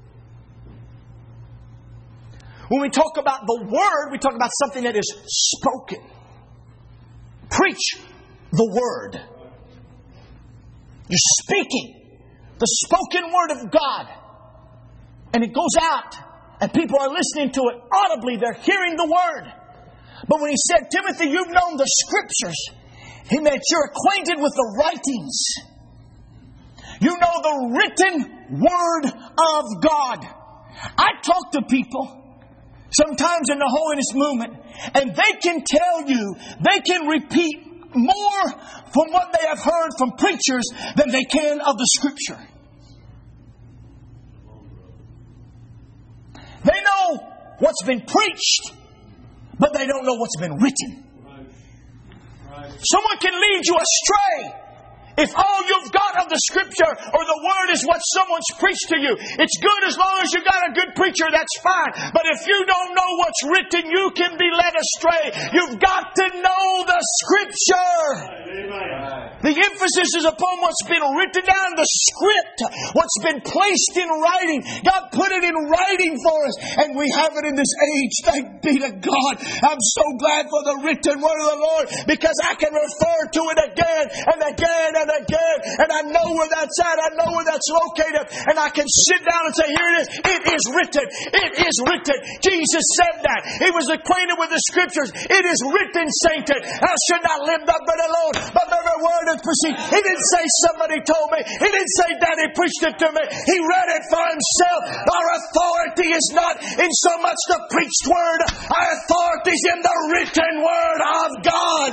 When we talk about the Word, we talk about something that is spoken. Preach the Word. You're speaking the spoken Word of God. And it goes out, and people are listening to it audibly. They're hearing the Word. But when he said, Timothy, you've known the Scriptures, he meant you're acquainted with the writings. You know the written Word of God. I talk to people sometimes in the holiness movement, and they can tell you, they can repeat more from what they have heard from preachers than they can of the Scripture. They know been preached, but they don't know what's been written. Someone can lead you astray if all you've got of the Scripture or the Word is what someone's preached to you. It's good as long as you got a good preacher, that's fine. But if you don't know what's written, you can be led astray. You've got to know the Scripture. The emphasis is upon what's been written down, the script, what's been placed in writing. God put it in writing for us, and we have it in this age. Thank be to God. I'm so glad for the written Word of the Lord, because I can refer to it again and again and again, and I know where that's at. I know where that's located, and I can sit down and say, here it is. It is written. It is written. Jesus said that. He was acquainted with the Scriptures. It is written, sainted. I should not live by bread alone, but by every word that proceeds. He didn't say somebody told me. He didn't say Daddy preached it to me. He read it for himself. Our authority is not in so much the preached word. Our authority is in the written Word of God.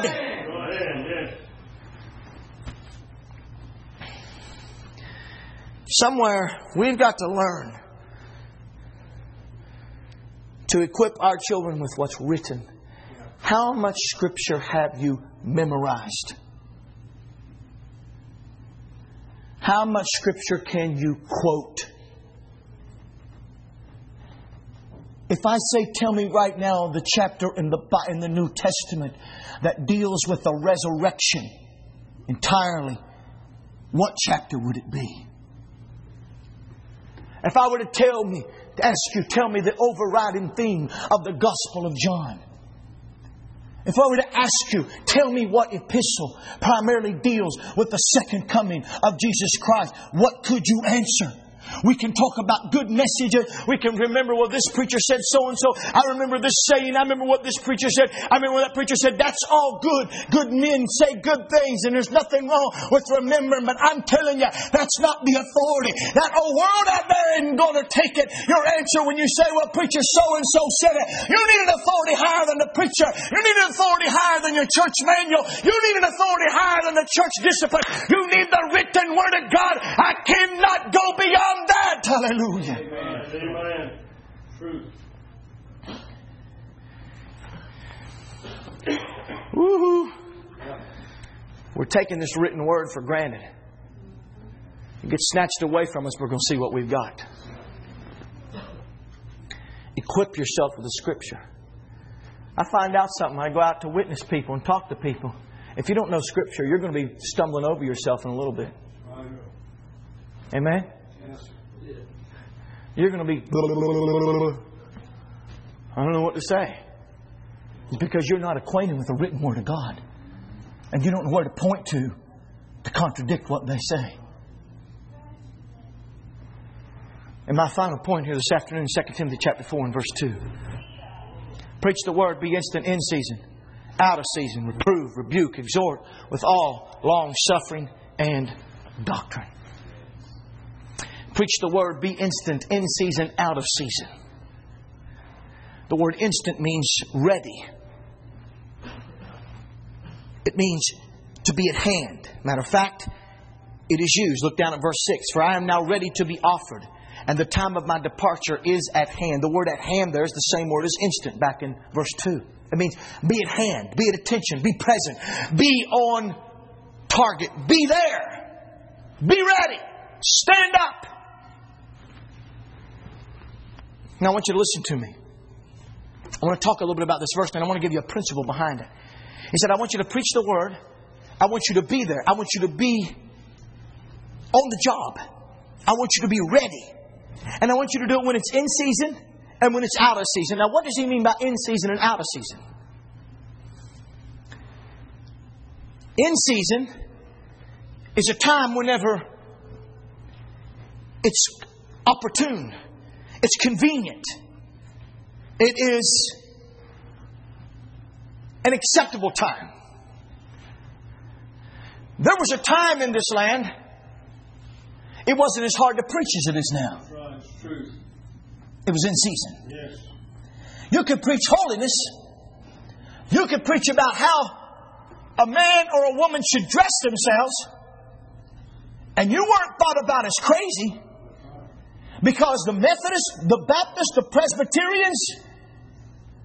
Somewhere we've got to learn to equip our children with what's written. How much Scripture have you memorized? How much Scripture can you quote? If I say, tell me right now the chapter in the New Testament that deals with the resurrection entirely, what chapter would it be? If I were to tell me the overriding theme of the Gospel of John. If I were to ask you, tell me what epistle primarily deals with the second coming of Jesus Christ, what could you answer? We can talk about good messages. We can remember, well, this preacher said so and so. I remember this saying. I remember what this preacher said. I remember what that preacher said. That's all good. Good men say good things, and there's nothing wrong with remembering. But I'm telling you, that's not the authority. That old world out there isn't going to take it. Your answer when you say, well, preacher so and so said it. You need an authority higher than the preacher. You need an authority higher than your church manual. You need an authority higher than the church discipline. You need the written Word of God. I cannot go beyond that. Hallelujah. Amen. Truth. Woo-hoo. We're taking this written Word for granted. It gets snatched away from us, we're going to see what we've got. Equip yourself with the Scripture. I find out something. I go out to witness people and talk to people. If you don't know Scripture, you're going to be stumbling over yourself in a little bit. Amen? You're going to be, I don't know what to say. It's because you're not acquainted with the written Word of God. And you don't know where to point to contradict what they say. And my final point here this afternoon, 2 Timothy chapter 4 and verse 2. Preach the Word, be instant in season, out of season, reprove, rebuke, exhort with all long suffering and doctrine. Preach the Word, be instant, in season, out of season. The word instant means ready. It means to be at hand. Matter of fact, it is used. Look down at verse 6. For I am now ready to be offered, and the time of my departure is at hand. The word at hand there is the same word as instant back in verse 2. It means be at hand, be at attention, be present, be on target, be there, be ready, stand up. Now I want you to listen to me. I want to talk a little bit about this verse, and I want to give you a principle behind it. He said, I want you to preach the Word. I want you to be there. I want you to be on the job. I want you to be ready. And I want you to do it when it's in season and when it's out of season. Now, what does he mean by in season and out of season? In season is a time whenever it's opportune. It's convenient. It is an acceptable time. There was a time in this land it wasn't as hard to preach as it is now. It was in season. Yes. You could preach holiness. You could preach about how a man or a woman should dress themselves. And you weren't thought about as crazy. Because the Methodists, the Baptists, the Presbyterians,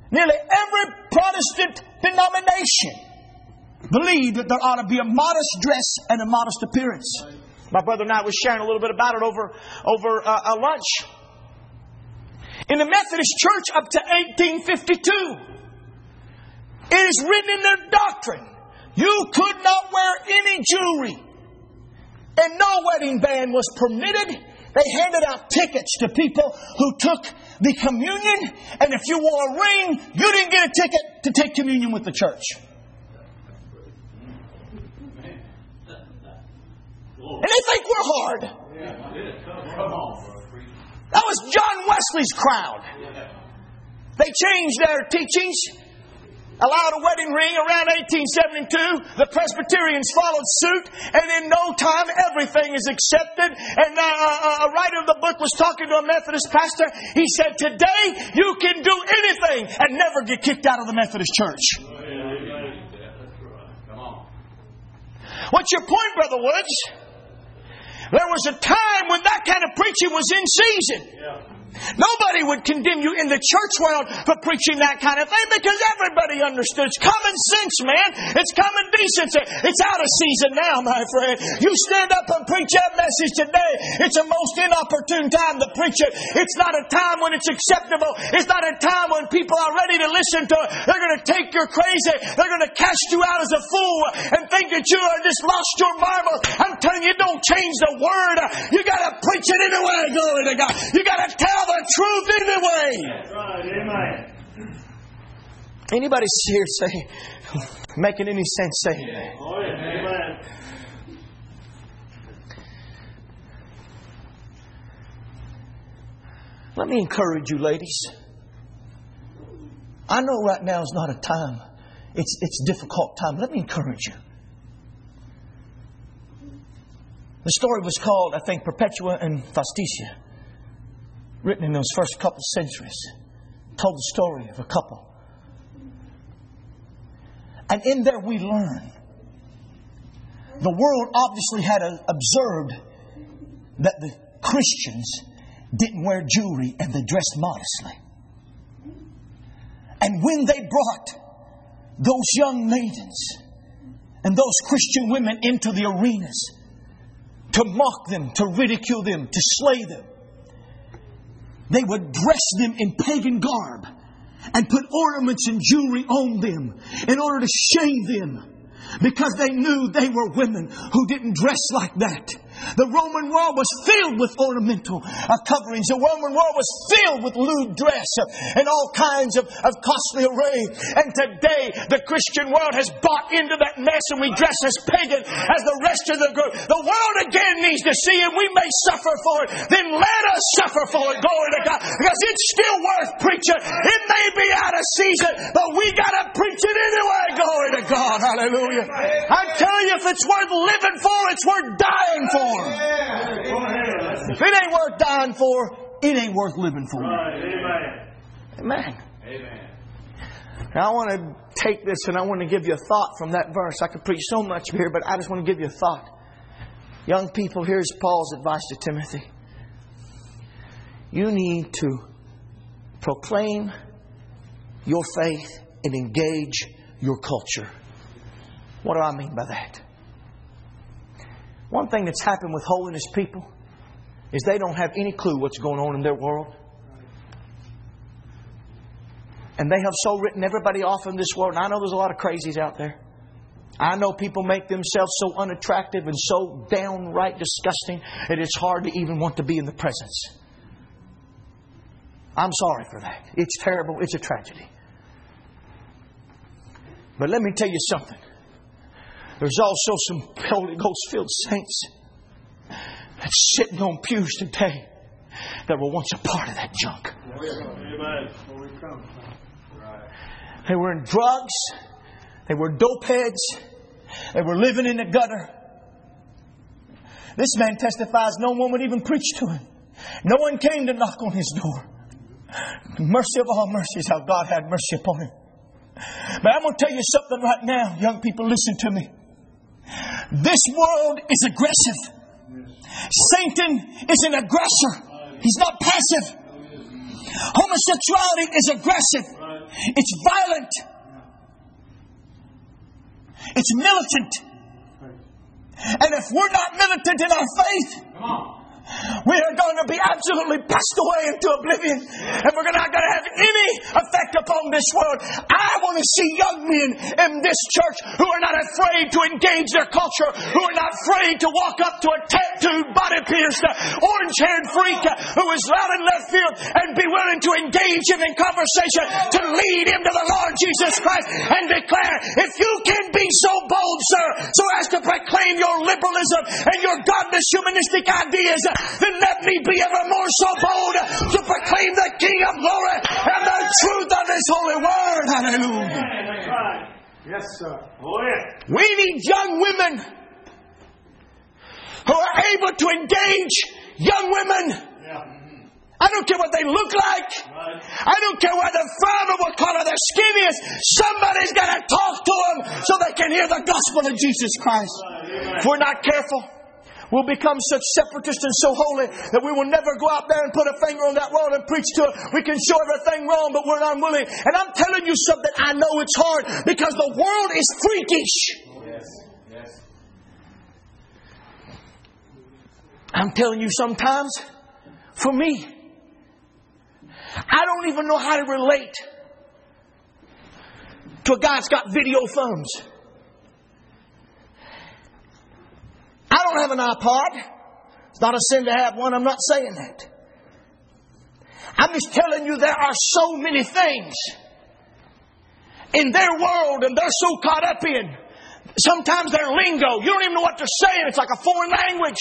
Nearly every Protestant denomination believed that there ought to be a modest dress and a modest appearance. My brother and I was sharing a little bit about it over a lunch. In the Methodist Church up to 1852, it is written in their doctrine, you could not wear any jewelry. And no wedding band was permitted. They handed out tickets to people who took the communion. And if you wore a ring, you didn't get a ticket to take communion with the church. And they think we're hard. That was John Wesley's crowd. They changed their teachings, allowed a wedding ring around 1872. The Presbyterians followed suit, and in no time everything is accepted. And a writer of the book was talking to a Methodist pastor. He said, today you can do anything and never get kicked out of the Methodist church. What's your point, Brother Woods? There was a time when that kind of preaching was in season. Nobody would condemn you in the church world for preaching that kind of thing because everybody understood. It's common sense, man. It's common decency. It's out of season now, my friend. You stand up and preach that message today. It's a most inopportune time to preach it. It's not a time when it's acceptable. It's not a time when people are ready to listen to it. They're going to take you crazy. They're going to cast you out as a fool and think that you are just lost your marbles. I'm telling you, don't change the word. You got to preach it anyway. Glory to God. You got to tell the truth anyway. That's right. Amen. Anybody here say, making any sense, say amen. Oh, yeah. Amen. Let me encourage you, ladies. I know right now is not a time. It's a difficult time. Let me encourage you. The story was called, I think, Perpetua and Faustina. Written in those first couple centuries. Told the story of a couple. And in there we learn. The world obviously had observed that the Christians didn't wear jewelry and they dressed modestly. And when they brought those young maidens and those Christian women into the arenas to mock them, to ridicule them, to slay them, they would dress them in pagan garb and put ornaments and jewelry on them in order to shame them because they knew they were women who didn't dress like that. The Roman world was filled with ornamental coverings. The Roman world was filled with lewd dress and all kinds of costly array. And today, the Christian world has bought into that mess and we dress as pagan as the rest of the group. The world again needs to see, and we may suffer for it. Then let us suffer for it. Glory to God. Because it's still worth preaching. It may be out of season, but we got to preach it anyway. Glory to God. Hallelujah. I tell you, if it's worth living for, it's worth dying for. If it ain't worth dying for, it ain't worth living for. Amen. Amen. Now I want to take this and I want to give you a thought from that verse. I could preach so much here, but I just want to give you a thought. Young people, here's Paul's advice to Timothy. You need to proclaim your faith and engage your culture. What do I mean by that? One thing that's happened with holiness people is they don't have any clue what's going on in their world. And they have so written everybody off in this world. And I know there's a lot of crazies out there. I know people make themselves so unattractive and so downright disgusting that it's hard to even want to be in the presence. I'm sorry for that. It's terrible. It's a tragedy. But let me tell you something. There's also some Holy Ghost-filled saints that's sitting on pews today that were once a part of that junk. They were in drugs. They were dope heads. They were living in the gutter. This man testifies no one would even preach to him. No one came to knock on his door. Mercy of all mercies, how God had mercy upon him. But I'm going to tell you something right now. Young people, listen to me. This world is aggressive. Satan is an aggressor. He's not passive. Homosexuality is aggressive. It's violent. It's militant. And if we're not militant in our faith, we are going to be absolutely passed away into oblivion. And we're not going to have any effect upon this world. I want to see young men in this church who are not afraid to engage their culture, who are not afraid to walk up to a tattooed, body-pierced, orange-haired freak who is loud in left field and be willing to engage him in conversation, to lead him to the Lord Jesus Christ and declare, if you can be so bold, sir, so as to proclaim your liberalism and your godless humanistic ideas, then let me be ever more so bold to proclaim the King of glory and the truth of His holy word. Hallelujah. That's right. Yes, sir. Oh, yeah. We need young women who are able to engage young women. Yeah. I don't care what they look like. Right. I don't care where they're from or what color their skin is. Somebody's got to talk to them so they can hear the gospel of Jesus Christ. Right. If we're not careful, we'll become such separatists and so holy that we will never go out there and put a finger on that world and preach to it. We can show everything wrong, but we're unwilling. And I'm telling you something, I know it's hard because the world is freakish. Yes. Yes. I'm telling you sometimes, for me, I don't even know how to relate to a guy that's got video phones. I don't have an iPod. It's not a sin to have one. I'm not saying that. I'm just telling you there are so many things in their world and they're so caught up in. Sometimes their lingo, you don't even know what they're saying. It's like a foreign language.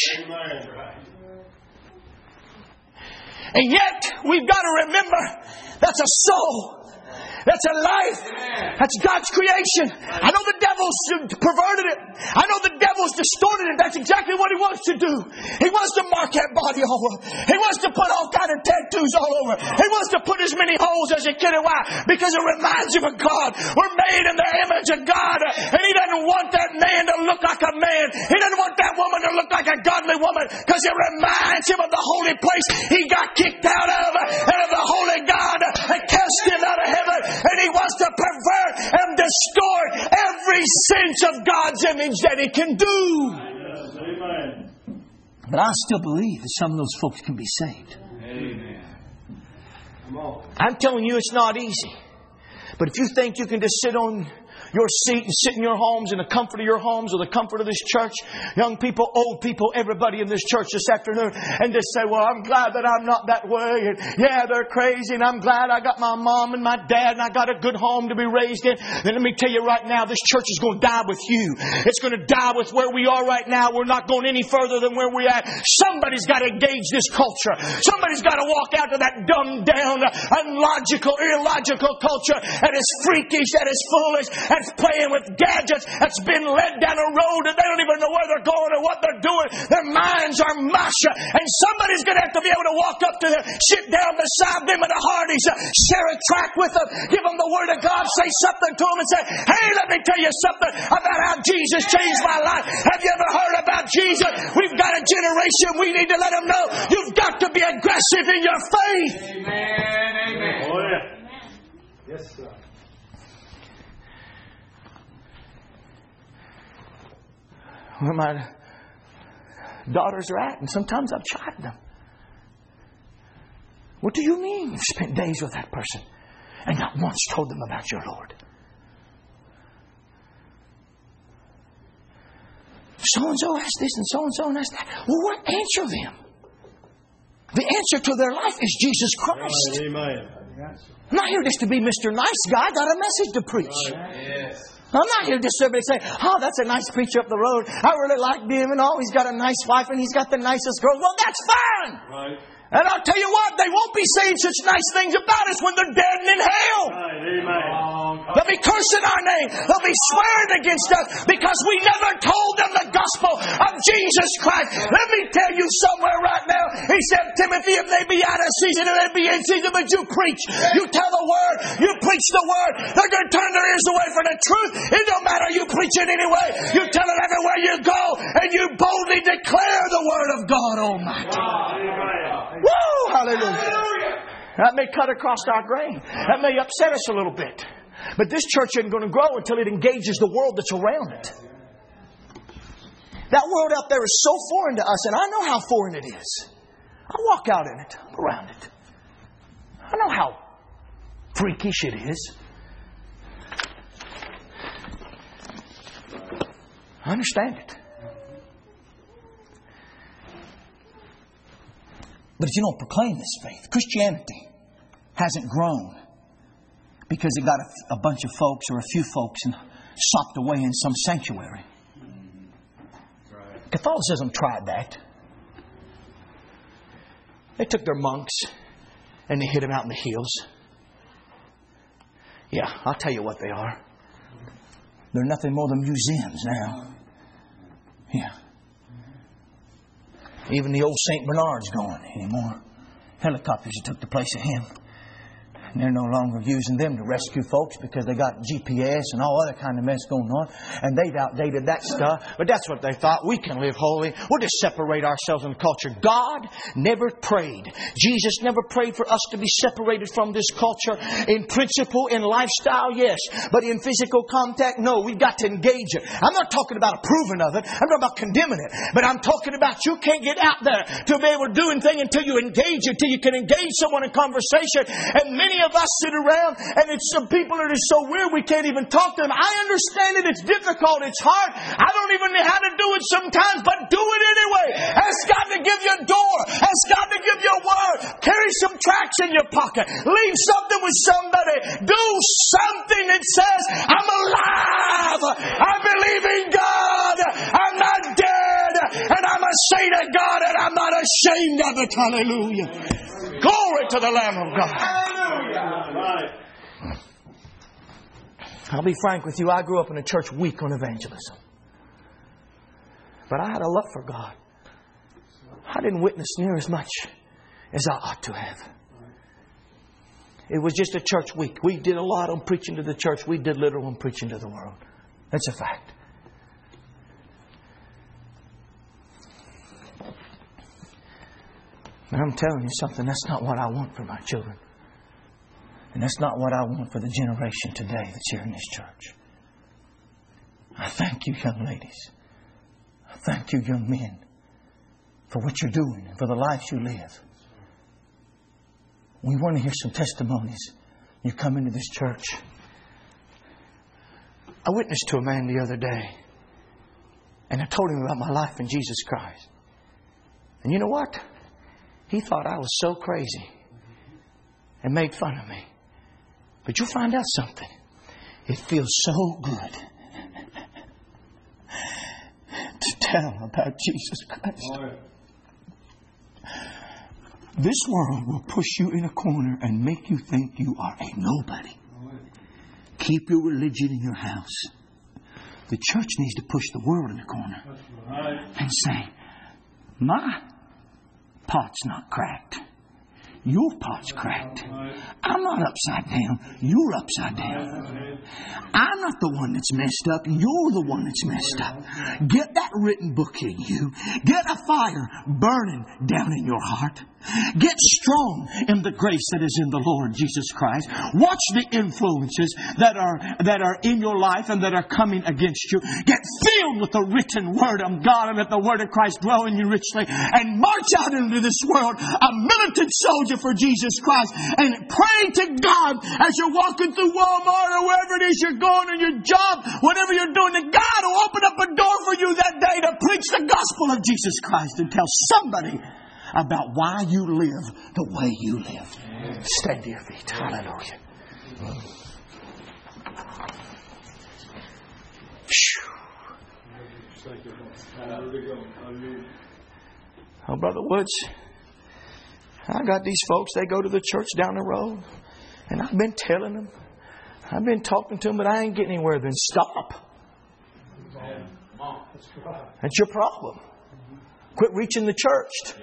And yet, we've got to remember that's a soul. That's a life. That's God's creation. I know the devil's perverted it. I know the devil's distorted it. That's exactly what he wants to do. He wants to mark that body all over. He wants to put all kind of tattoos all over. He wants to put as many holes as he can. Why? Because it reminds him of God. We're made in the image of God. And he doesn't want that man to look like a man. He doesn't want that woman to look like a godly woman. Because it reminds him of the holy place he got kicked out of. And of the holy God that cast him out of heaven. And He wants to pervert and distort every sense of God's image that He can do. Amen. But I still believe that some of those folks can be saved. Amen. Come on. I'm telling you it's not easy. But if you think you can just sit on your seat and sit in your homes in the comfort of your homes or the comfort of this church, young people, old people, everybody in this church this afternoon, and just say, well, I'm glad that I'm not that way. And yeah, they're crazy, and I'm glad I got my mom and my dad and I got a good home to be raised in. Then let me tell you right now, this church is going to die with you. It's going to die with where we are right now. We're not going any further than where we're at. Somebody's got to engage this culture. Somebody's got to walk out to that dumbed down, illogical culture that is freakish, that is foolish, that's playing with gadgets, that's been led down a road that they don't even know where they're going or what they're doing. Their minds are mush. And somebody's going to have to be able to walk up to them, sit down beside them at the Hardee's, share a tract with them, give them the Word of God, say something to them and say, hey, let me tell you something about how Jesus changed my life. Have you ever heard about Jesus? We've got a generation. We need to let them know you've got to be aggressive in your faith. Amen. Amen. Oh, yeah. Yes, sir. Where my daughters are at, and sometimes I've chided them. What do you mean you've spent days with that person and not once told them about your Lord? So-and-so has this and so-and-so has that. Well, what answer them? The answer to their life is Jesus Christ. Amen. I'm not here just to be Mr. Nice Guy. I got a message to preach. Yes. I'm not here just to say, oh, that's a nice preacher up the road. I really like him and oh, he's got a nice wife and he's got the nicest girl. Well, that's fine. Right. And I'll tell you what, they won't be saying such nice things about us when they're dead and in hell. Right. Amen. They'll be cursing our name. They'll be swearing against us because we never told them the gospel of Jesus Christ. Let me tell you somewhere right now. He said, Timothy, if they be out of season or they be in season, but you preach. You tell the word. You preach the word. They're going to turn their ears away from the truth. It don't matter. You preach it anyway. You tell it everywhere you go. And you boldly declare the word of God Almighty. Amen. Woo! Hallelujah. That may cut across our grain. That may upset us a little bit. But this church isn't going to grow until it engages the world that's around it. That world out there is so foreign to us, and I know how foreign it is. I walk out in it, around it. I know how freakish it is. I understand it. But if you don't proclaim this faith, Christianity hasn't grown because it got a bunch of folks or a few folks and socked away in some sanctuary. Catholicism tried that. They took their monks and they hid them out in the hills. Yeah, I'll tell you what they are. They're nothing more than museums now. Yeah. Even the old St. Bernard's gone anymore. Helicopters took the place of him. And they're no longer using them to rescue folks because they got GPS and all other kind of mess going on. And they've outdated that stuff. But that's what they thought. We can live holy. We'll just separate ourselves in the culture. God never prayed. Jesus never prayed for us to be separated from this culture. In principle, in lifestyle, yes. But in physical contact, no. We've got to engage it. I'm not talking about approving of it. I'm talking about condemning it. But I'm talking about you can't get out there to be able to do anything until you engage it, until you can engage someone in conversation. And many of us sit around and it's some people that are so weird we can't even talk to them. I understand it. It's difficult. It's hard. I don't even know how to do it sometimes, but do it anyway. Ask God to give you a door. Ask God to give you a word. Carry some tracts in your pocket. Leave something with somebody. Do something that says, I'm alive. I believe in God. I'm not dead. And I'm a saint of God and I'm not ashamed of it. Hallelujah. Glory to the Lamb of God. I'll be frank with you. I grew up in a church weak on evangelism. But I had a love for God. I didn't witness near as much as I ought to have. It was just a church week. We did a lot on preaching to the church. We did little on preaching to the world. That's a fact. And I'm telling you something, that's not what I want for my children. And that's not what I want for the generation today that's here in this church. I thank you, young ladies. I thank you, young men, for what you're doing and for the lives you live. We want to hear some testimonies. You come into this church. I witnessed to a man the other day. And I told him about my life in Jesus Christ. And you know what? He thought I was so crazy and made fun of me. But you'll find out something. It feels so good to tell about Jesus Christ. This world will push you in a corner and make you think you are a nobody. Keep your religion in your house. The church needs to push the world in the corner and say, my pot's not cracked. Your pot's cracked. I'm not upside down. You're upside down. I'm not the one that's messed up. You're the one that's messed up. Get that written book in you. Get a fire burning down in your heart. Get strong in the grace that is in the Lord Jesus Christ. Watch the influences that are in your life and that are coming against you. Get filled with the written Word of God and let the Word of Christ dwell in you richly. And march out into this world a militant soldier for Jesus Christ. And pray to God as you're walking through Walmart or wherever it is you're going on your job, whatever you're doing, that God will open up a door for you that day to preach the gospel of Jesus Christ and tell somebody about why you live the way you live. Stand to your feet. Hallelujah. Oh, Brother Woods, I got these folks, they go to the church down the road, and I've been telling them, I've been talking to them, but I ain't getting anywhere. Then stop. That's your problem. Quit reaching the church.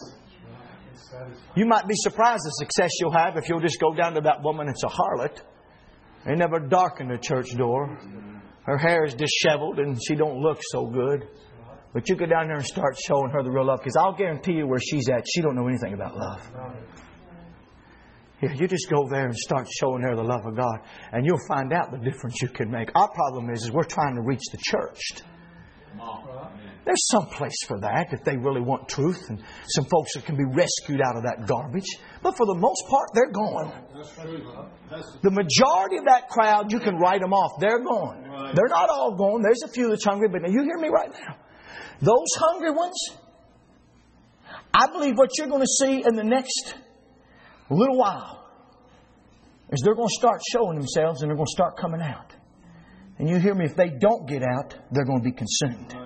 You might be surprised the success you'll have if you'll just go down to that woman that's a harlot. They never darken the church door. Her hair is disheveled and she don't look so good. But you go down there and start showing her the real love. Because I'll guarantee you where she's at, she don't know anything about love. Yeah, you just go there and start showing her the love of God, and you'll find out the difference you can make. Our problem is we're trying to reach the church. There's some place for that if they really want truth, and some folks that can be rescued out of that garbage. But for the most part, they're gone. The majority of that crowd, you can write them off. They're gone. They're not all gone. There's a few that's hungry, but now you hear me right now. Those hungry ones, I believe what you're going to see in the next little while is they're going to start showing themselves and they're going to start coming out. And you hear me, if they don't get out, they're going to be consumed.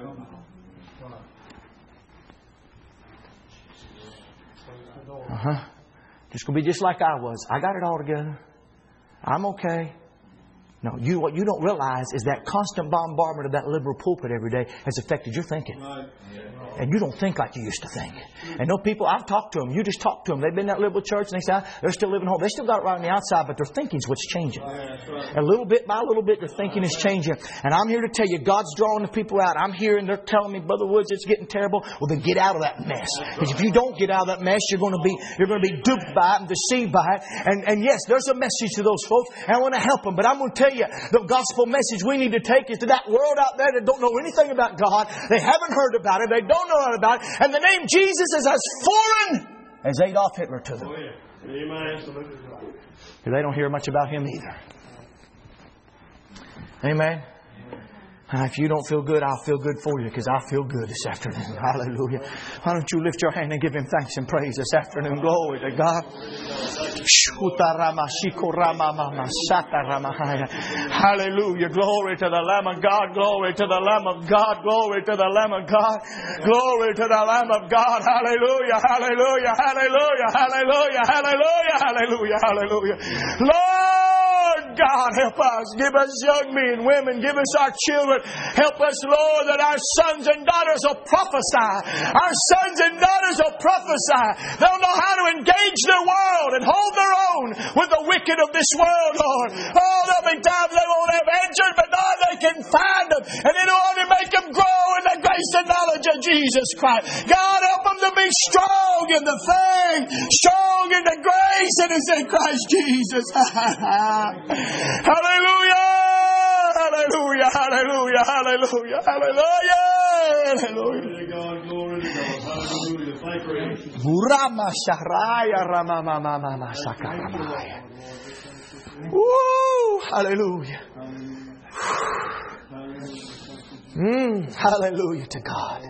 Just going to be just like I was. I got it all together. I'm okay. No, what you don't realize is that constant bombardment of that liberal pulpit every day has affected your thinking. And you don't think like you used to think. And no people, I've talked to them. You just talk to them. They've been in that liberal church and they say, they're still living home. They still got it right on the outside, but their thinking's what's changing. A little bit by little bit, their thinking is changing. And I'm here to tell you, God's drawing the people out. I'm here and they're telling me, Brother Woods, it's getting terrible. Well, then get out of that mess. Because if you don't get out of that mess, you're going to be duped by it and deceived by it. And yes, there's a message to those folks. And I want to help them. But I'm going to tell you, the gospel message we need to take is to that world out there that don't know anything about God. They haven't heard about it. They don't know about it. And the name Jesus is as foreign as Adolf Hitler to them. They don't hear much about Him either. Amen. If you don't feel good, I'll feel good for you because I feel good this afternoon. Hallelujah. Why don't you lift your hand and give Him thanks and praise this afternoon? Glory to God. Hallelujah. Glory to the Lamb of God. Glory to the Lamb of God. Glory to the Lamb of God. Glory to the Lamb of God. Hallelujah. Hallelujah. Hallelujah. Hallelujah. Hallelujah. Hallelujah. Hallelujah. Lord God, help us. Give us young men, women. Give us our children. Help us, Lord, that our sons and daughters will prophesy. Our sons and daughters will prophesy. They'll know how to engage the world and hold their own with the wicked of this world, Lord. Oh, there'll be times they won't have answers, but God, they can find them. And it'll only make them grow in the grace and knowledge of Jesus Christ. God, help them to be strong in the faith, strong in the grace that is in Christ Jesus. Hallelujah! Hallelujah! Hallelujah! Hallelujah! Hallelujah! Hallelujah! Glory to God! Glory to God! Hallelujah! Thank you. Rama Sharaya Rama Mama Sakaramaya. Woo! Hallelujah! Hallelujah to God.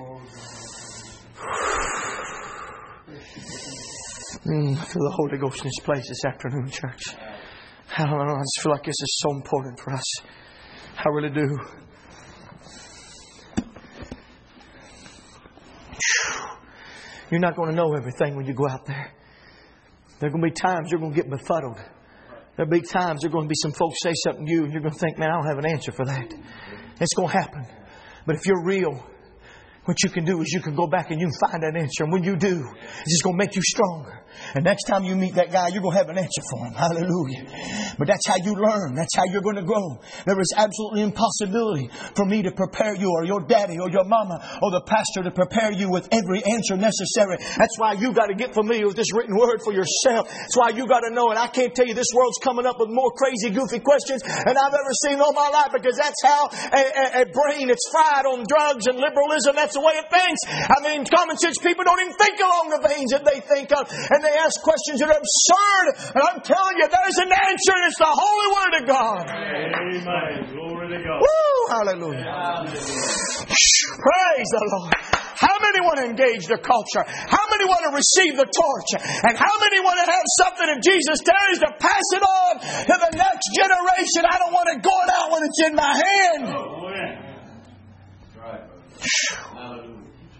I feel the Holy Ghost in this place this afternoon, church. I don't know. I just feel like this is so important for us. I really do. You're not going to know everything when you go out there. There are going to be times you're going to get befuddled. There'll be times there are going to be some folks say something to you and you're going to think, man, I don't have an answer for that. It's going to happen. But if you're real, what you can do is you can go back and you can find that answer. And when you do, it's just going to make you stronger. And next time you meet that guy, you're going to have an answer for him. Hallelujah. But that's how you learn. That's how you're going to grow. There is absolutely impossibility for me to prepare you or your daddy or your mama or the pastor to prepare you with every answer necessary. That's why you got to get familiar with this written word for yourself. That's why you got to know it. I can't tell you this world's coming up with more crazy, goofy questions than I've ever seen all my life, because that's how a brain that's fried on drugs and liberalism, that's the way it thinks. I mean, common sense people don't even think along the veins that they think of. And they ask questions that are absurd. And I'm telling you, there's an answer, and it's the Holy Word of God. Amen. Glory to God. Woo! Hallelujah. Praise the Lord. How many want to engage their culture? How many want to receive the torch? And how many want to have something that Jesus tarries to pass it on to the next generation? I don't want it going out when it's in my hand. Oh, yeah. That's right. Hallelujah.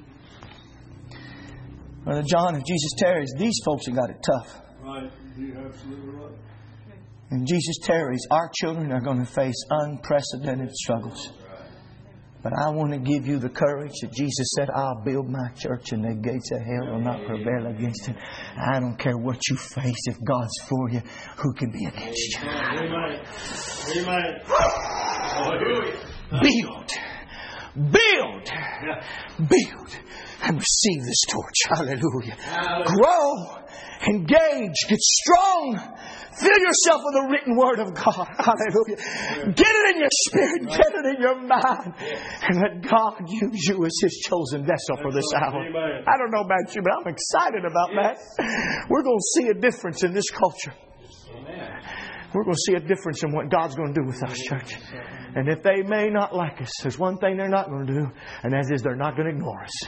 Brother John, if Jesus tarries, these folks have got it tough. Right. You're absolutely right. And Jesus tarries, our children are going to face unprecedented struggles. But I want to give you the courage that Jesus said, I'll build my church and the gates of hell will not prevail against it. I don't care what you face. If God's for you, who can be against you? Amen. Amen. Build. build, and receive this torch. Hallelujah. Grow, engage, get strong. Fill yourself with the written Word of God. Hallelujah. Get it in your spirit. Get it in your mind. And let God use you as His chosen vessel for this hour. I don't know about you, but I'm excited about that. We're going to see a difference in this culture. We're going to see a difference in what God's going to do with us, church. And if they may not like us, there's one thing they're not going to do, and that is they're not going to ignore us.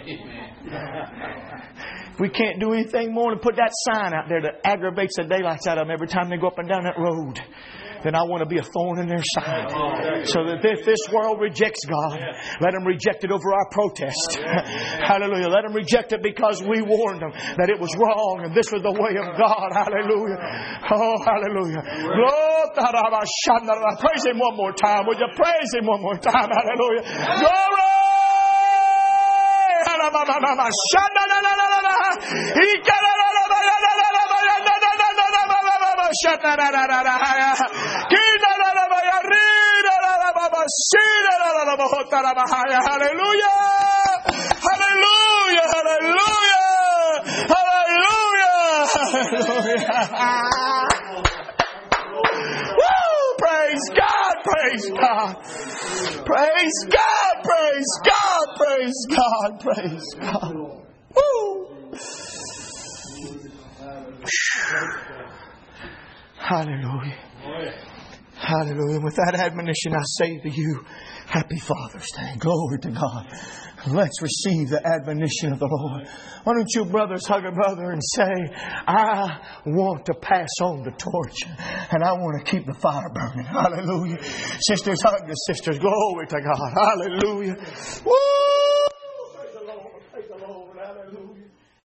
If we can't do anything more than put that sign out there that aggravates the daylights out of them every time they go up and down that road, then I want to be a thorn in their side. So that if this world rejects God, let them reject it over our protest. Hallelujah. Let them reject it because we warned them that it was wrong and this was the way of God. Hallelujah. Oh, hallelujah. Praise Him one more time. Would you praise Him one more time? Hallelujah. Glory! Hallelujah! Hallelujah! Hallelujah! Hallelujah! Woo! Praise God! Praise God! Praise God! Praise God! Praise God! Praise God! Woo! Hallelujah. Hallelujah. With that admonition, I say to you, Happy Father's Day. Glory to God. Let's receive the admonition of the Lord. Why don't you brothers hug a brother and say, I want to pass on the torch and I want to keep the fire burning. Hallelujah. Sisters, hug your sisters. Glory to God. Hallelujah. Woo!